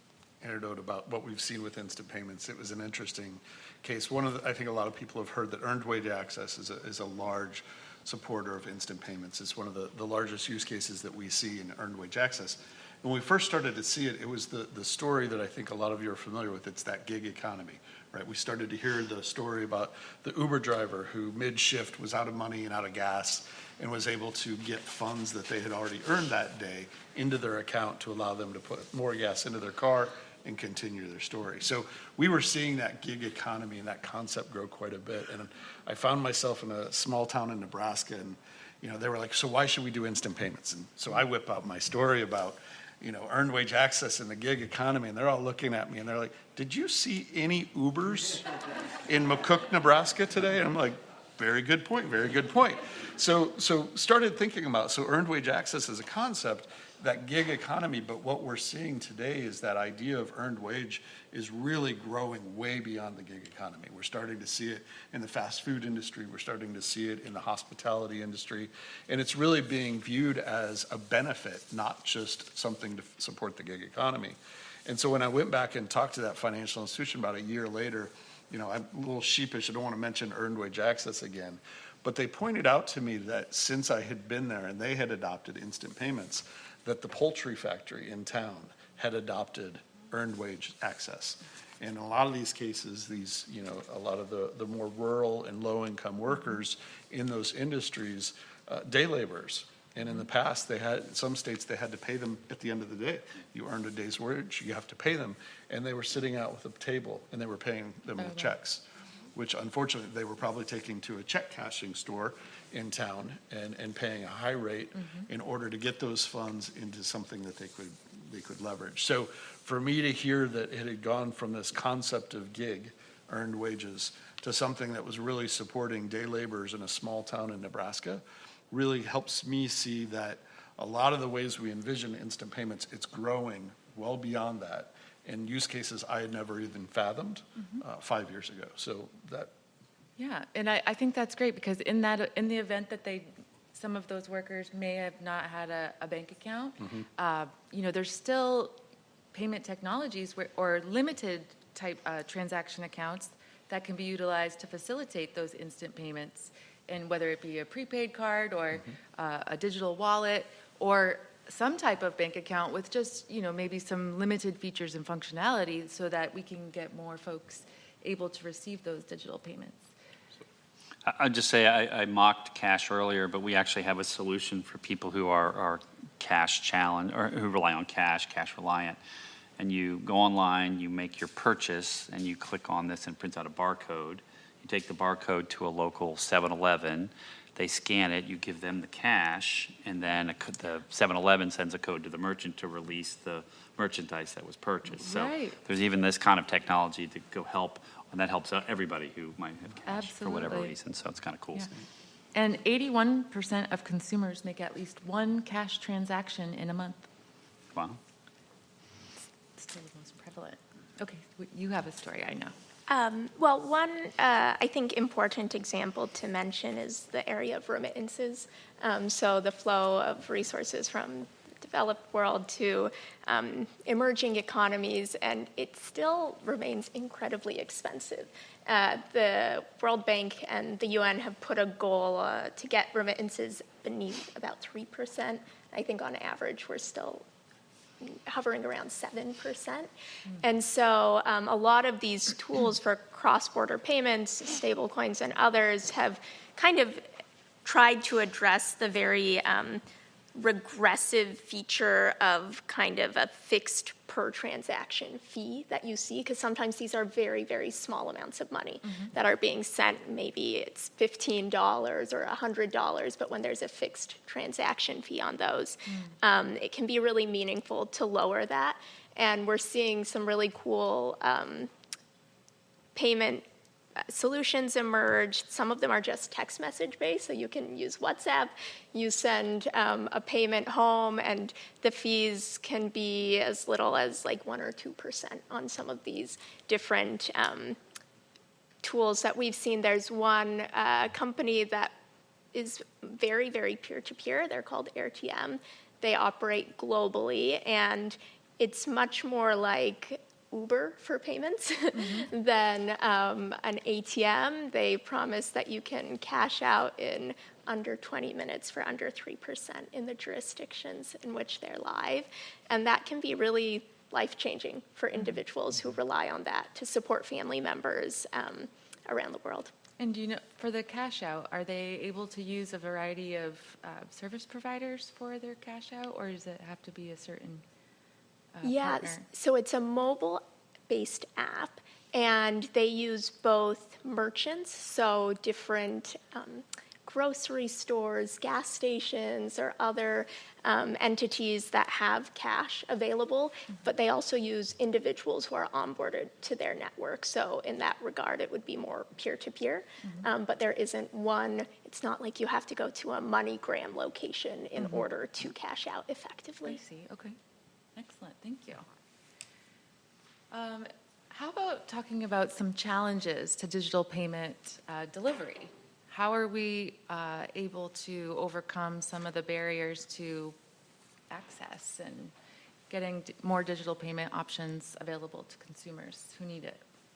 a anecdote about what we've seen with instant payments. It was an interesting case. One of the, I think a lot of people have heard that earned wage access is a, is a large supporter of instant payments. It's one of the, the largest use cases that we see in earned wage access. When we first started to see it, it was the, the story that I think a lot of you are familiar with. It's that gig economy, right? We started to hear the story about the Uber driver who mid-shift was out of money and out of gas and was able to get funds that they had already earned that day into their account to allow them to put more gas into their car and continue their story. So we were seeing that gig economy and that concept grow quite a bit. And I found myself in a small town in Nebraska, and you know, they were like, so why should we do instant payments? And so I whip out my story about, you know, earned wage access in the gig economy, and they're all looking at me and they're like, did you see any Ubers in McCook, Nebraska today? And I'm like, very good point, very good point. So so started thinking about, so earned wage access as a concept, that gig economy, but what we're seeing today is that idea of earned wage is really growing way beyond the gig economy. We're starting to see it in the fast food industry, we're starting to see it in the hospitality industry, and it's really being viewed as a benefit, not just something to support the gig economy. And so when I went back and talked to that financial institution about a year later, you know, I'm a little sheepish, I don't want to mention earned wage access again, but they pointed out to me that since I had been there and they had adopted instant payments, that the poultry factory in town had adopted earned wage access. And in a lot of these cases, these, you know, a lot of the, the more rural and low-income workers in those industries, uh, day laborers. And in the past, they had, in some states, they had to pay them at the end of the day. You earned a day's wage, you have to pay them. And they were sitting out with a table, and they were paying them with checks, which unfortunately, they were probably taking to a check cashing store in town and, and paying a high rate mm-hmm. in order to get those funds into something that they could they could leverage. So for me to hear that it had gone from this concept of gig, earned wages, to something that was really supporting day laborers in a small town in Nebraska really helps me see that a lot of the ways we envision instant payments, it's growing well beyond that in use cases I had never even fathomed mm-hmm. uh, five years ago. So that Yeah, and I, I think that's great because in that in the event that they, some of those workers may have not had a, a bank account, mm-hmm. uh, you know, there's still payment technologies where, or limited type uh, transaction accounts that can be utilized to facilitate those instant payments, and whether it be a prepaid card or mm-hmm. uh, a digital wallet or some type of bank account with just, you know, maybe some limited features and functionality so that we can get more folks able to receive those digital payments. I'd just say I, I mocked cash earlier, but we actually have a solution for people who are, are cash challenged or who rely on cash, cash reliant. And you go online, you make your purchase, and you click on this and it prints out a barcode. You take the barcode to a local seven eleven, they scan it, you give them the cash, and then a, the seven eleven sends a code to the merchant to release the merchandise that was purchased. Right. So there's even this kind of technology to go help. And that helps out everybody who might have cash Absolutely. for whatever reason. So it's kind of cool. Yeah. And eighty-one percent of consumers make at least one cash transaction in a month. Wow. It's still the most prevalent. Okay, w- you have a story, I know. Um, well, one, uh, I think, important example to mention is the area of remittances. Um, so the flow of resources from the developed world to um, emerging economies, and it still remains incredibly expensive. Uh, the World Bank and the U N have put a goal uh, to get remittances beneath about three percent. I think on average we're still hovering around seven percent. Mm. And so um, a lot of these tools for cross-border payments, stablecoins and others have kind of tried to address the very um, regressive feature of kind of a fixed per transaction fee that you see, because sometimes these are very, very small amounts of money mm-hmm. that are being sent. Maybe it's fifteen dollars or one hundred dollars, but when there's a fixed transaction fee on those, mm. um, it can be really meaningful to lower that. And we're seeing some really cool um, payment solutions emerge. Some of them are just text message based, so you can use WhatsApp. You send um, a payment home, and the fees can be as little as like one or two percent on some of these different um, tools that we've seen. There's one uh, company that is very, very peer-to-peer. They're called A I R T M. They operate globally, and it's much more like Uber for payments mm-hmm. than um, an A T M. They promise that you can cash out in under twenty minutes for under three percent in the jurisdictions in which they're live. And that can be really life-changing for individuals who rely on that to support family members um, around the world. And do you know, for the cash out, are they able to use a variety of uh, service providers for their cash out, or does it have to be a certain uh, yeah, partner? So it's a mobile-based app, and they use both merchants, so different um, grocery stores, gas stations, or other um, entities that have cash available, mm-hmm. but they also use individuals who are onboarded to their network. So in that regard, it would be more peer-to-peer, mm-hmm. um, but there isn't one. It's not like you have to go to a MoneyGram location in mm-hmm. order to cash out effectively. I see. Okay. Excellent. Thank you. Um, how about talking about some challenges to digital payment uh, delivery? How are we uh, able to overcome some of the barriers to access and getting d- more digital payment options available to consumers who need it?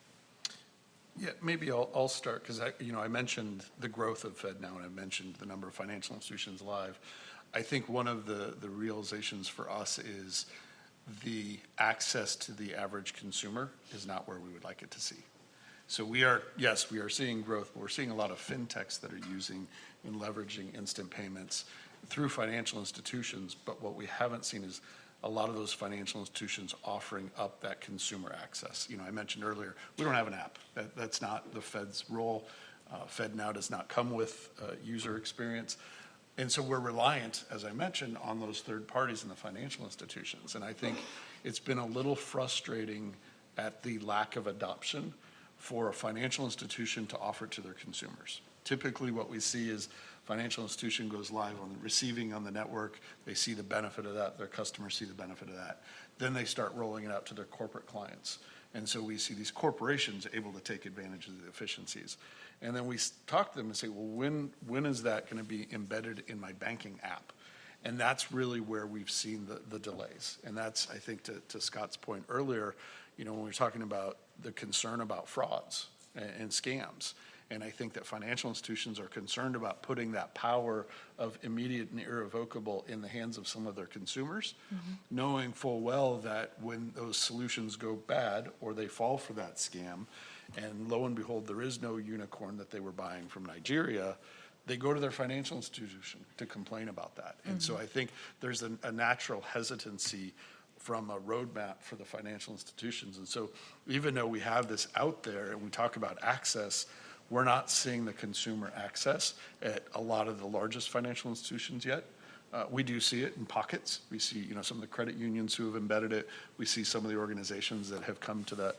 Yeah, maybe I'll, I'll start because I, you know, I mentioned the growth of FedNow and I mentioned the number of financial institutions live. I think one of the, the realizations for us is the access to the average consumer is not where we would like it to see. So we are, yes, we are seeing growth, but we're seeing a lot of fintechs that are using and leveraging instant payments through financial institutions, but what we haven't seen is a lot of those financial institutions offering up that consumer access. You know, I mentioned earlier, we don't have an app. That, that's not the Fed's role. Uh, FedNow does not come with uh, user experience. And so we're reliant, as I mentioned, on those third parties in the financial institutions. And I think it's been a little frustrating at the lack of adoption for a financial institution to offer to their consumers. Typically what we see is financial institution goes live on the receiving on the network, they see the benefit of that, their customers see the benefit of that. Then they start rolling it out to their corporate clients. And so we see these corporations able to take advantage of the efficiencies. And then we talk to them and say, well, when when is that going to be embedded in my banking app? And that's really where we've seen the, the delays. And that's, I think, to, to Scott's point earlier, you know, when we were talking about the concern about frauds and, and scams. And I think that financial institutions are concerned about putting that power of immediate and irrevocable in the hands of some of their consumers, mm-hmm. knowing full well that when those solutions go bad or they fall for that scam, and lo and behold, there is no unicorn that they were buying from Nigeria, they go to their financial institution to complain about that. Mm-hmm. And so I think there's a, a natural hesitancy from a roadmap for the financial institutions. And so even though we have this out there and we talk about access, we're not seeing the consumer access at a lot of the largest financial institutions yet. Uh, we do see it in pockets. We see, you know, some of the credit unions who have embedded it. We see some of the organizations that have come to that,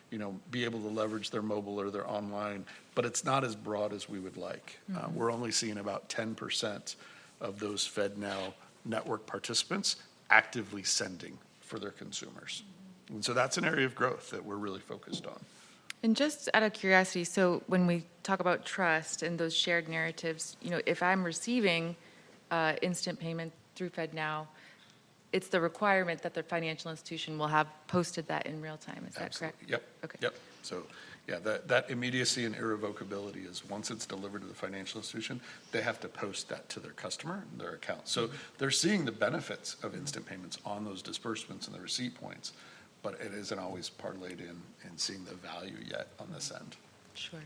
you know, be able to leverage their mobile or their online, but it's not as broad as we would like. Uh, we're only seeing about ten percent of those FedNow network participants actively sending for their consumers. And so that's an area of growth that we're really focused on. And just out of curiosity, so when we talk about trust and those shared narratives, you know, if I'm receiving uh, instant payment through FedNow, it's the requirement that the financial institution will have posted that in real time. Is that Absolutely. correct? Yep. Okay. Yep. So, yeah, that, that immediacy and irrevocability is once it's delivered to the financial institution, they have to post that to their customer and their account. So they're seeing the benefits of instant payments on those disbursements and the receipt points, but it isn't always parlayed in in seeing the value yet on this end. Sure.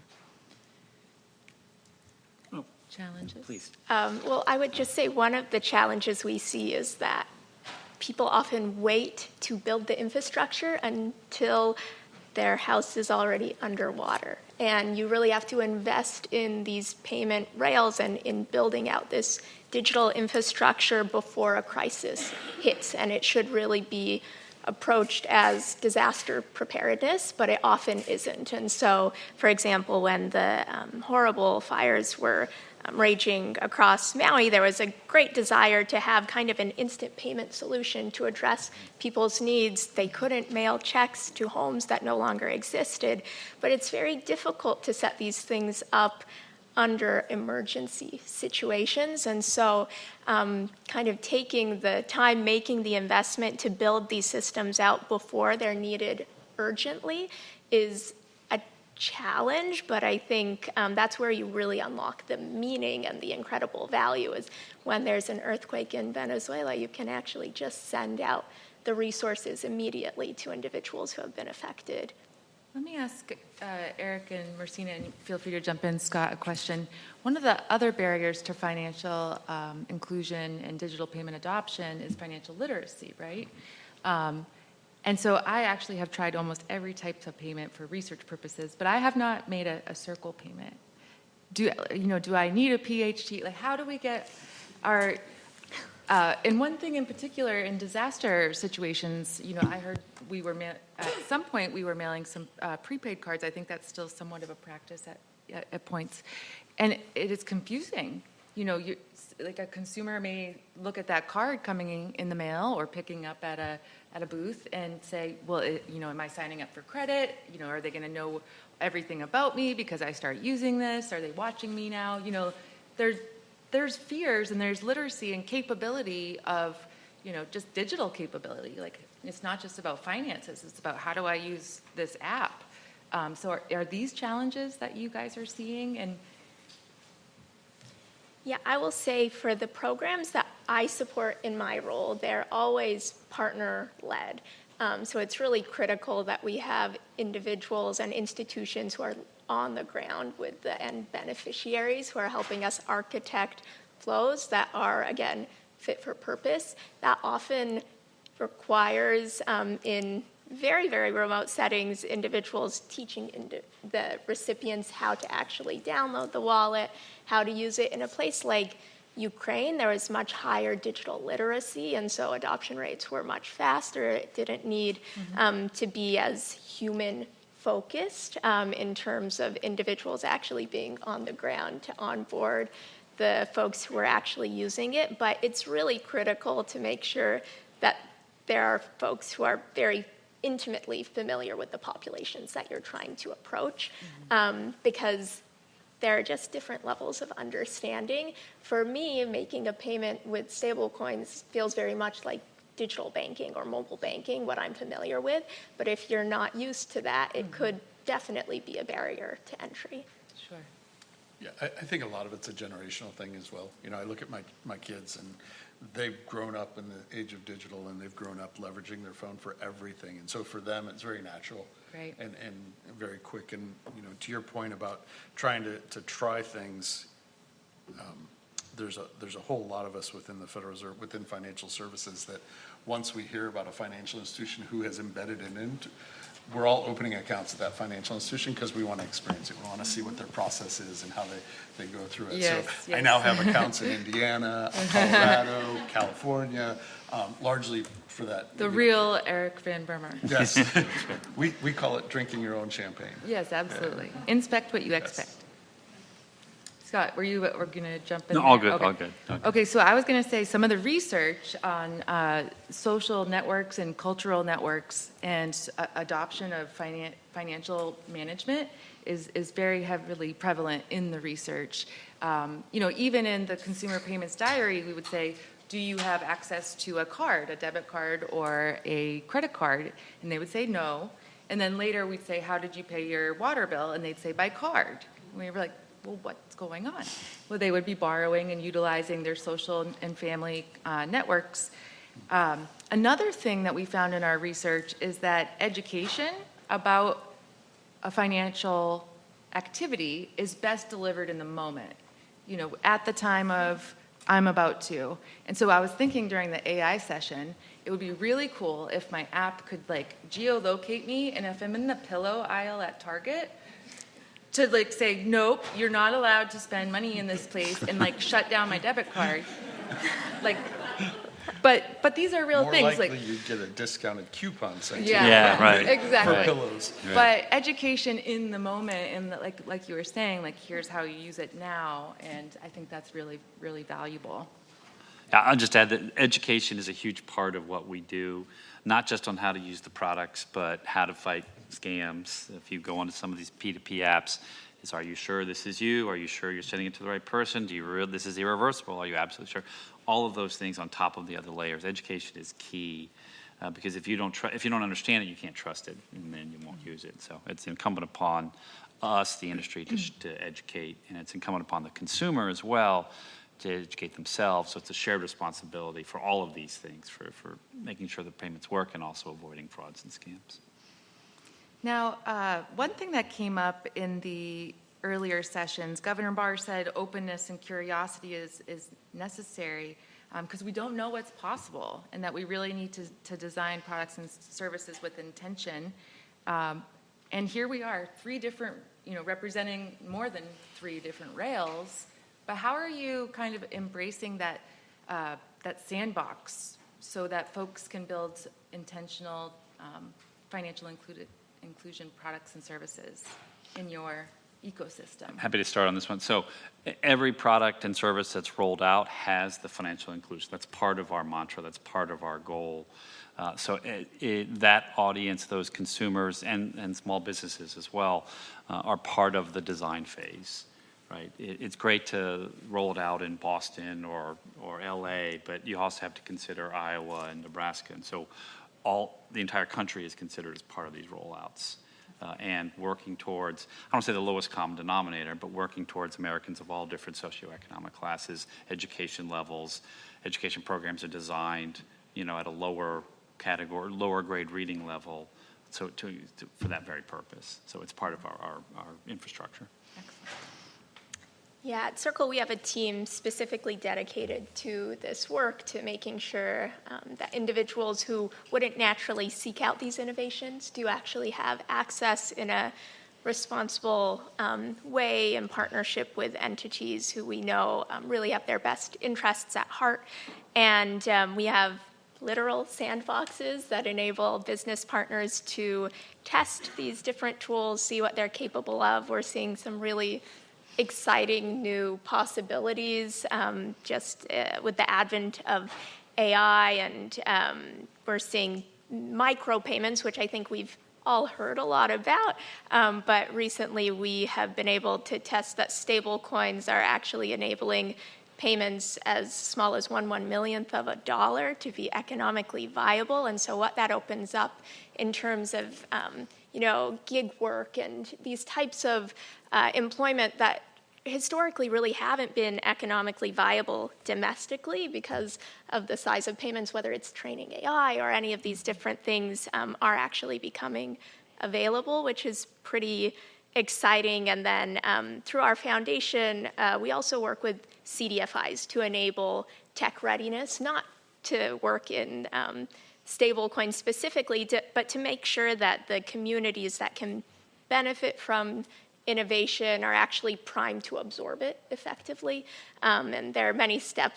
Oh, Challenges? please. Um, well, I would just say one of the challenges we see is that people often wait to build the infrastructure until their house is already underwater. And you really have to invest in these payment rails and in building out this digital infrastructure before a crisis hits. And it should really be approached as disaster preparedness, but it often isn't. And so, for example, when the um, horrible fires were um, raging across Maui, there was a great desire to have kind of an instant payment solution to address people's needs. They couldn't mail checks to homes that no longer existed, but it's very difficult to set these things up under emergency situations. And so um, kind of taking the time, making the investment to build these systems out before they're needed urgently is a challenge, but I think um, that's where you really unlock the meaning and the incredible value is when there's an earthquake in Venezuela, you can actually just send out the resources immediately to individuals who have been affected. Let me ask uh, Eric and Marcina, and feel free to jump in, Scott, a question. One of the other barriers to financial um, inclusion and digital payment adoption is financial literacy, right? Um, and so I actually have tried almost every type of payment for research purposes, but I have not made a, a Circle payment. Do you know? Do I need a P H D? Like, how do we get our Uh, and one thing in particular, in disaster situations, you know, I heard we were, ma- at some point, we were mailing some uh, prepaid cards. I think that's still somewhat of a practice at, at, at points. And it, it is confusing. You know, you, like a consumer may look at that card coming in, in the mail or picking up at a at a booth and say, well, it, you know, am I signing up for credit? You know, are they going to know everything about me because I start using this? Are they watching me now? You know, there's there's fears and there's literacy and capability of, you know, just digital capability. Like, it's not just about finances. It's about how do I use this app? Um, so are, are these challenges that you guys are seeing? And Yeah, I will say for the programs that I support in my role, they're always partner-led. Um, so it's really critical that we have individuals and institutions who are on the ground with the end beneficiaries who are helping us architect flows that are, again, fit for purpose. That often requires, um, in very, very remote settings, individuals teaching indi- the recipients how to actually download the wallet, how to use it. In a place like Ukraine, there was much higher digital literacy, and so adoption rates were much faster. It didn't need mm-hmm. um, to be as human focused um, in terms of individuals actually being on the ground to onboard the folks who are actually using it. But it's really critical to make sure that there are folks who are very intimately familiar with the populations that you're trying to approach, mm-hmm. um, because there are just different levels of understanding. For me, making a payment with stablecoins feels very much like digital banking or mobile banking, what I'm familiar with. But if you're not used to that, it mm-hmm. could definitely be a barrier to entry. Sure. Yeah, I, I think a lot of it's a generational thing as well. You know, I look at my, my kids and they've grown up in the age of digital and they've grown up leveraging their phone for everything. And so for them, it's very natural right. and, and very quick. And, you know, to your point about trying to, to try things, um, there's a there's a whole lot of us within the Federal Reserve, within financial services, that once we hear about a financial institution who has embedded it into, we're all opening accounts at that financial institution because we want to experience it. We want to see what their process is and how they, they go through it. Yes, so yes. I now have accounts in Indiana, Colorado, California, um, largely for that. The real Eric Van Bermer. Yes. we, we call it drinking your own champagne. Yes, absolutely. Inspect what you Yes. expect. Scott, were you we're going to jump in? No, all there? good, Okay. all good. Okay. Okay, so I was going to say some of the research on uh, social networks and cultural networks and uh, adoption of finan- financial management is, is very heavily prevalent in the research. Um, you know, even in the Consumer Payments Diary, we would say, do you have access to a card, a debit card or a credit card? And they would say no. And then later we'd say, how did you pay your water bill? And they'd say, by card. And we were like, well, what's going on? Well, they would be borrowing and utilizing their social and family uh, networks. Um, another thing that we found in our research is that education about a financial activity is best delivered in the moment, you know, at the time of I'm about to. And so I was thinking during the A I session, it would be really cool if my app could like geolocate me, and if I'm in the pillow aisle at Target, to like say, nope, you're not allowed to spend money in this place, and like shut down my debit card. Like, but but these are real More things. likely like, you'd get a discounted coupon sent to yeah, you Yeah, right. exactly. for pillows. But education in the moment, and like like you were saying, like here's how you use it now, and I think that's really really valuable. Yeah, I'll just add that education is a huge part of what we do, not just on how to use the products, but how to fight scams. If you go onto some of these P two P apps, is are you sure this is you? Are you sure you're sending it to the right person? Do you re- this is irreversible? Are you absolutely sure? All of those things on top of the other layers. Education is key uh, because if you don't tr- if you don't understand it, you can't trust it, and then you won't use it. So it's incumbent upon us, the industry, to, sh- to educate, and it's incumbent upon the consumer as well to educate themselves. So it's a shared responsibility for all of these things, for, for making sure the payments work and also avoiding frauds and scams. Now, uh, one thing that came up in the earlier sessions, Governor Barr said openness and curiosity is, is necessary because um, we don't know what's possible, and that we really need to, to design products and services with intention. Um, and here we are, three different, you know, representing more than three different rails. But how are you kind of embracing that uh, that sandbox so that folks can build intentional um, financial included, inclusion products and services in your ecosystem? Happy to start on this one. So e- every product and service that's rolled out has the financial inclusion. That's part of our mantra. That's part of our goal. Uh, so it, it, that audience, those consumers and, and small businesses as well, uh, are part of the design phase. Right. It, it's great to roll it out in Boston or, or L A, but you also have to consider Iowa and Nebraska. And so all the entire country is considered as part of these rollouts. Uh, and working towards, I don't say the lowest common denominator, but working towards Americans of all different socioeconomic classes, education levels. Education programs are designed, you know, at a lower category, lower grade reading level, so to, to, for that very purpose. So it's part of our, our, our infrastructure. Excellent. Yeah, at Circle, we have a team specifically dedicated to this work, to making sure um, that individuals who wouldn't naturally seek out these innovations do actually have access in a responsible um, way in partnership with entities who we know um, really have their best interests at heart. And um, we have literal sandboxes that enable business partners to test these different tools, see what they're capable of. We're seeing some really exciting new possibilities um, just uh, with the advent of A I, and um, we're seeing micropayments, which I think we've all heard a lot about, um, but recently we have been able to test that stable coins are actually enabling payments as small as one one millionth of a dollar to be economically viable. And so what that opens up in terms of um, you know, gig work and these types of uh, employment that historically really haven't been economically viable domestically because of the size of payments, whether it's training A I or any of these different things um, are actually becoming available, which is pretty exciting. And then um, through our foundation, uh, we also work with C D F Is to enable tech readiness, not to work in um, stablecoins specifically, to, but to make sure that the communities that can benefit from innovation are actually primed to absorb it effectively. Um, and there are many steps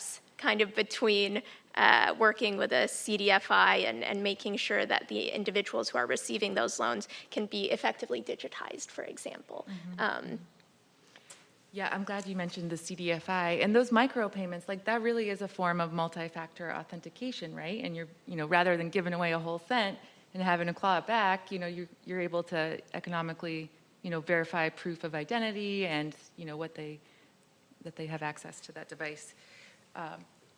kind of between uh, working with a C D F I and, and making sure that the individuals who are receiving those loans can be effectively digitized, for example. Mm-hmm. Um, Yeah, I'm glad you mentioned the C D F I and those micropayments. Like that really is a form of multi-factor authentication, right? And you're, you know, rather than giving away a whole cent and having to claw it back, you know, you're you're able to economically, you know, verify proof of identity and you know what they that they have access to that device. Um,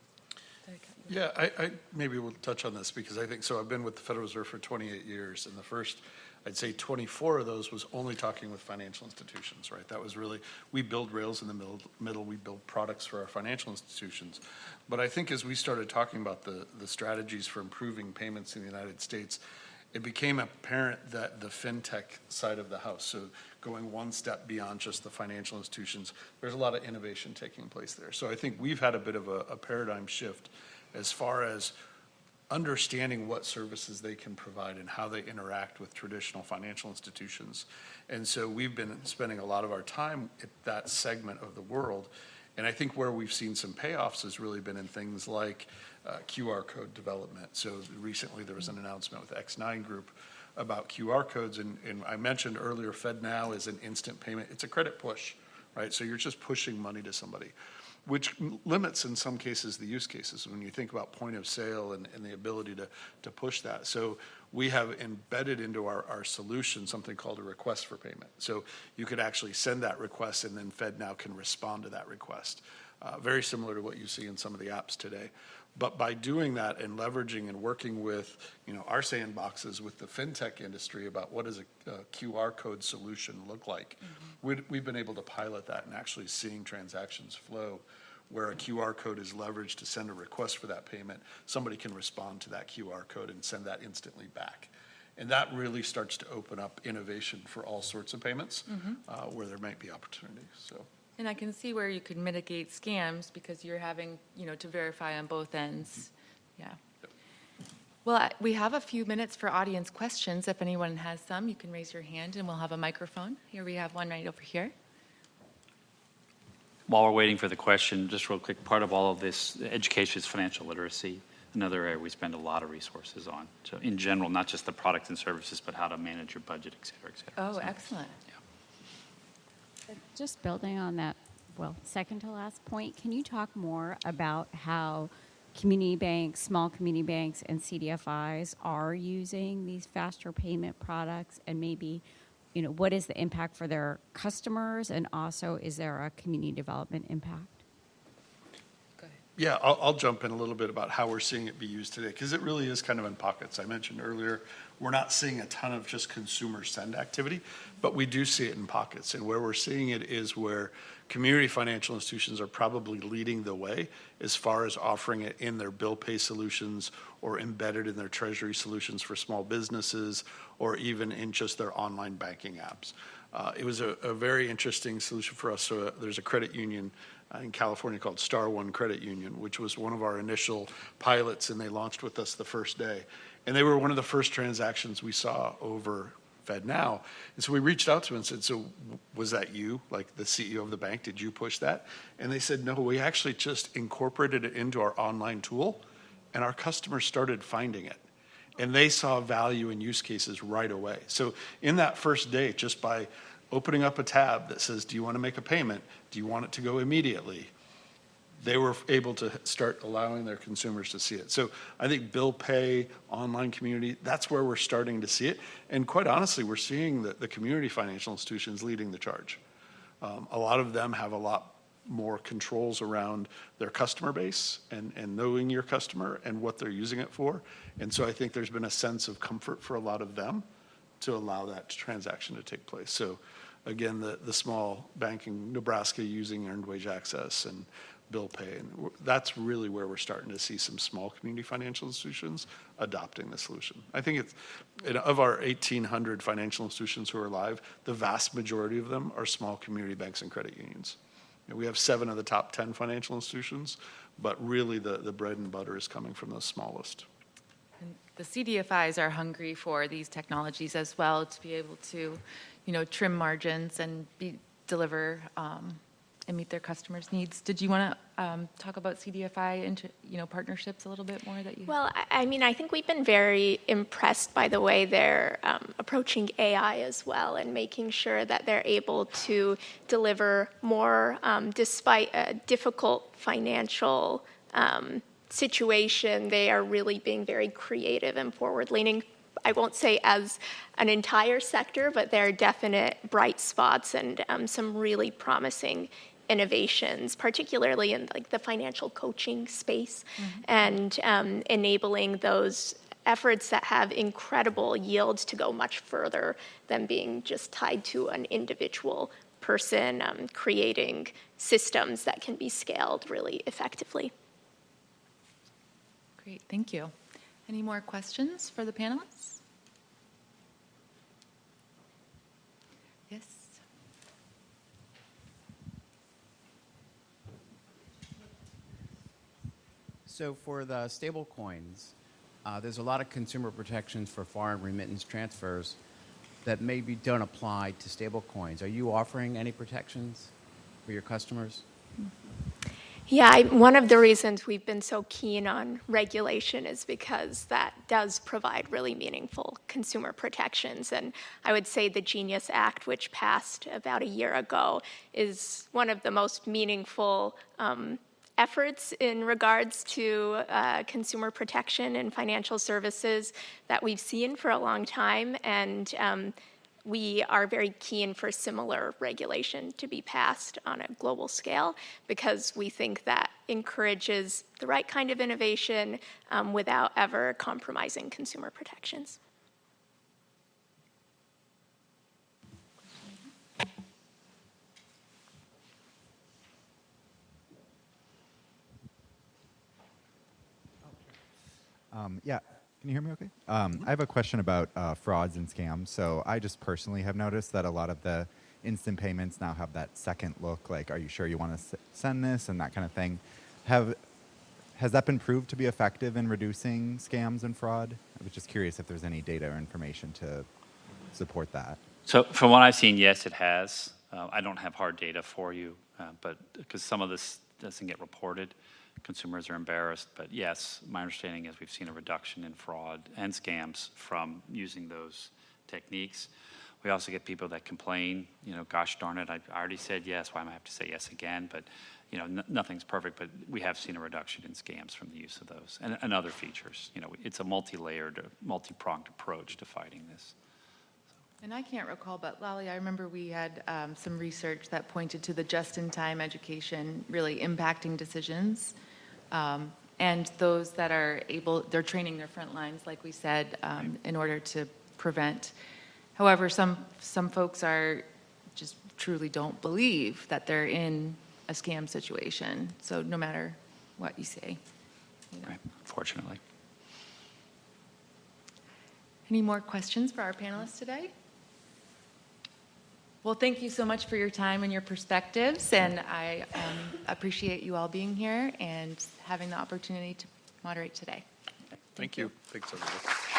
Yeah, I, I maybe we'll touch on this because I think so. I've been with the Federal Reserve for twenty-eight years, and the first, I'd say, twenty-four of those was only talking with financial institutions. Right, that was really we build rails in the middle. Middle, we build products for our financial institutions. But I think as we started talking about the the strategies for improving payments in the United States, it became apparent that the fintech side of the house, so going one step beyond just the financial institutions, there's a lot of innovation taking place there. So I think we've had a bit of a, a paradigm shift as far as understanding what services they can provide and how they interact with traditional financial institutions. And so we've been spending a lot of our time at that segment of the world. And I think where we've seen some payoffs has really been in things like uh, Q R code development. So recently there was an announcement with X nine Group about Q R codes. And, and I mentioned earlier, FedNow is an instant payment. It's a credit push, right? So you're just pushing money to somebody, which limits in some cases the use cases when you think about point of sale and, and the ability to, to push that. So we have embedded into our, our solution something called a request for payment. So you could actually send that request and then FedNow can respond to that request. Uh, very similar to what you see in some of the apps today. But by doing that and leveraging and working with, you know, our sandboxes with the fintech industry about what does a, a Q R code solution look like, mm-hmm. we'd, we've been able to pilot that and actually seeing transactions flow where a Q R code is leveraged to send a request for that payment. Somebody can respond to that Q R code and send that instantly back. And that really starts to open up innovation for all sorts of payments, mm-hmm. uh, where there might be opportunities. So. And I can see where you could mitigate scams because you're having, you know, to verify on both ends. Yeah. Yep. Well, I- we have a few minutes for audience questions. If anyone has some, you can raise your hand and we'll have a microphone. Here we have one right over here. While we're waiting for the question, just real quick, part of all of this education is financial literacy, another area we spend a lot of resources on. So in general, not just the products and services, but how to manage your budget, et cetera, et cetera. Oh, so, excellent. Yeah. Just building on that, well, second to last point, can you talk more about how community banks, small community banks, and C D F Is are using these faster payment products, and maybe, you know, what is the impact for their customers, and also is there a community development impact? Go ahead. Yeah, I'll, I'll jump in a little bit about how we're seeing it be used today, because it really is kind of in pockets. I mentioned earlier, we're not seeing a ton of just consumer send activity, but we do see it in pockets. And where we're seeing it is where community financial institutions are probably leading the way as far as offering it in their bill pay solutions or embedded in their treasury solutions for small businesses or even in just their online banking apps. Uh, it was a, a very interesting solution for us. So uh, there's a credit union uh, in California called Star One Credit Union, which was one of our initial pilots, and they launched with us the first day. And they were one of the first transactions we saw over FedNow. And so we reached out to them and said, so was that you, like the C E O of the bank? Did you push that? And they said, no, we actually just incorporated it into our online tool, and our customers started finding it. And they saw value in use cases right away. So in that first day, just by opening up a tab that says, do you want to make a payment? Do you want it to go immediately? They were able to start allowing their consumers to see it. So I think bill pay, online community, that's where we're starting to see it. And quite honestly, we're seeing the, the community financial institutions leading the charge. Um, a lot of them have a lot more controls around their customer base and, and knowing your customer and what they're using it for. And so I think there's been a sense of comfort for a lot of them to allow that transaction to take place. So again, the, the small bank in Nebraska using earned wage access and bill pay, and that's really where we're starting to see some small community financial institutions adopting the solution. I think it's, of our eighteen hundred financial institutions who are live, the vast majority of them are small community banks and credit unions. You know, we have seven of the top ten financial institutions, but really the, the bread and butter is coming from the smallest. And the C D F Is are hungry for these technologies as well to be able to, you know, trim margins and be, deliver um, and meet their customers' needs. Did you want to um, talk about C D F I, inter, you know, partnerships a little bit more that you? Well, I, I mean, I think we've been very impressed by the way they're um, approaching A I as well, and making sure that they're able to deliver more um, despite a difficult financial um, situation. They are really being very creative and forward-leaning. I won't say as an entire sector, but there are definite bright spots and um, some really promising innovations, particularly in like the financial coaching space, mm-hmm. and um, enabling those efforts that have incredible yields to go much further than being just tied to an individual person, um, creating systems that can be scaled really effectively. Great, thank you. Any more questions for the panelists? Yes. So for the stable coins, uh, there's a lot of consumer protections for foreign remittance transfers that maybe don't apply to stable coins. Are you offering any protections for your customers? Yeah, I, one of the reasons we've been so keen on regulation is because that does provide really meaningful consumer protections. And I would say the Genius Act, which passed about a year ago, is one of the most meaningful um, efforts in regards to uh, consumer protection and financial services that we've seen for a long time. And um, we are very keen for similar regulation to be passed on a global scale, because we think that encourages the right kind of innovation um, without ever compromising consumer protections. Um, yeah. Can you hear me okay? Um, I have a question about uh, frauds and scams. So I just personally have noticed that a lot of the instant payments now have that second look, like, are you sure you want to s- send this, and that kind of thing. Have Has that been proved to be effective in reducing scams and fraud? I was just curious if there's any data or information to support that. So from what I've seen, yes, it has. Uh, I don't have hard data for you, uh, but because some of this doesn't get reported, consumers are embarrassed. But yes, my understanding is we've seen a reduction in fraud and scams from using those techniques. We also get people that complain, you know, gosh darn it, I already said yes, why am I have to say yes again? But, you know, n- nothing's perfect, but we have seen a reduction in scams from the use of those and, and other features. You know, it's a multi-layered, multi-pronged approach to fighting this. And I can't recall, but Lally, I remember we had um, some research that pointed to the just-in-time education really impacting decisions. Um, and those that are able, they're training their front lines, like we said, um, in order to prevent. However, some some folks are just truly don't believe that they're in a scam situation. So no matter what you say. You know. Right, unfortunately. Any more questions for our panelists today? Well, thank you so much for your time and your perspectives, and I um, appreciate you all being here and having the opportunity to moderate today. Thank, Thank you. you. Thanks, everybody.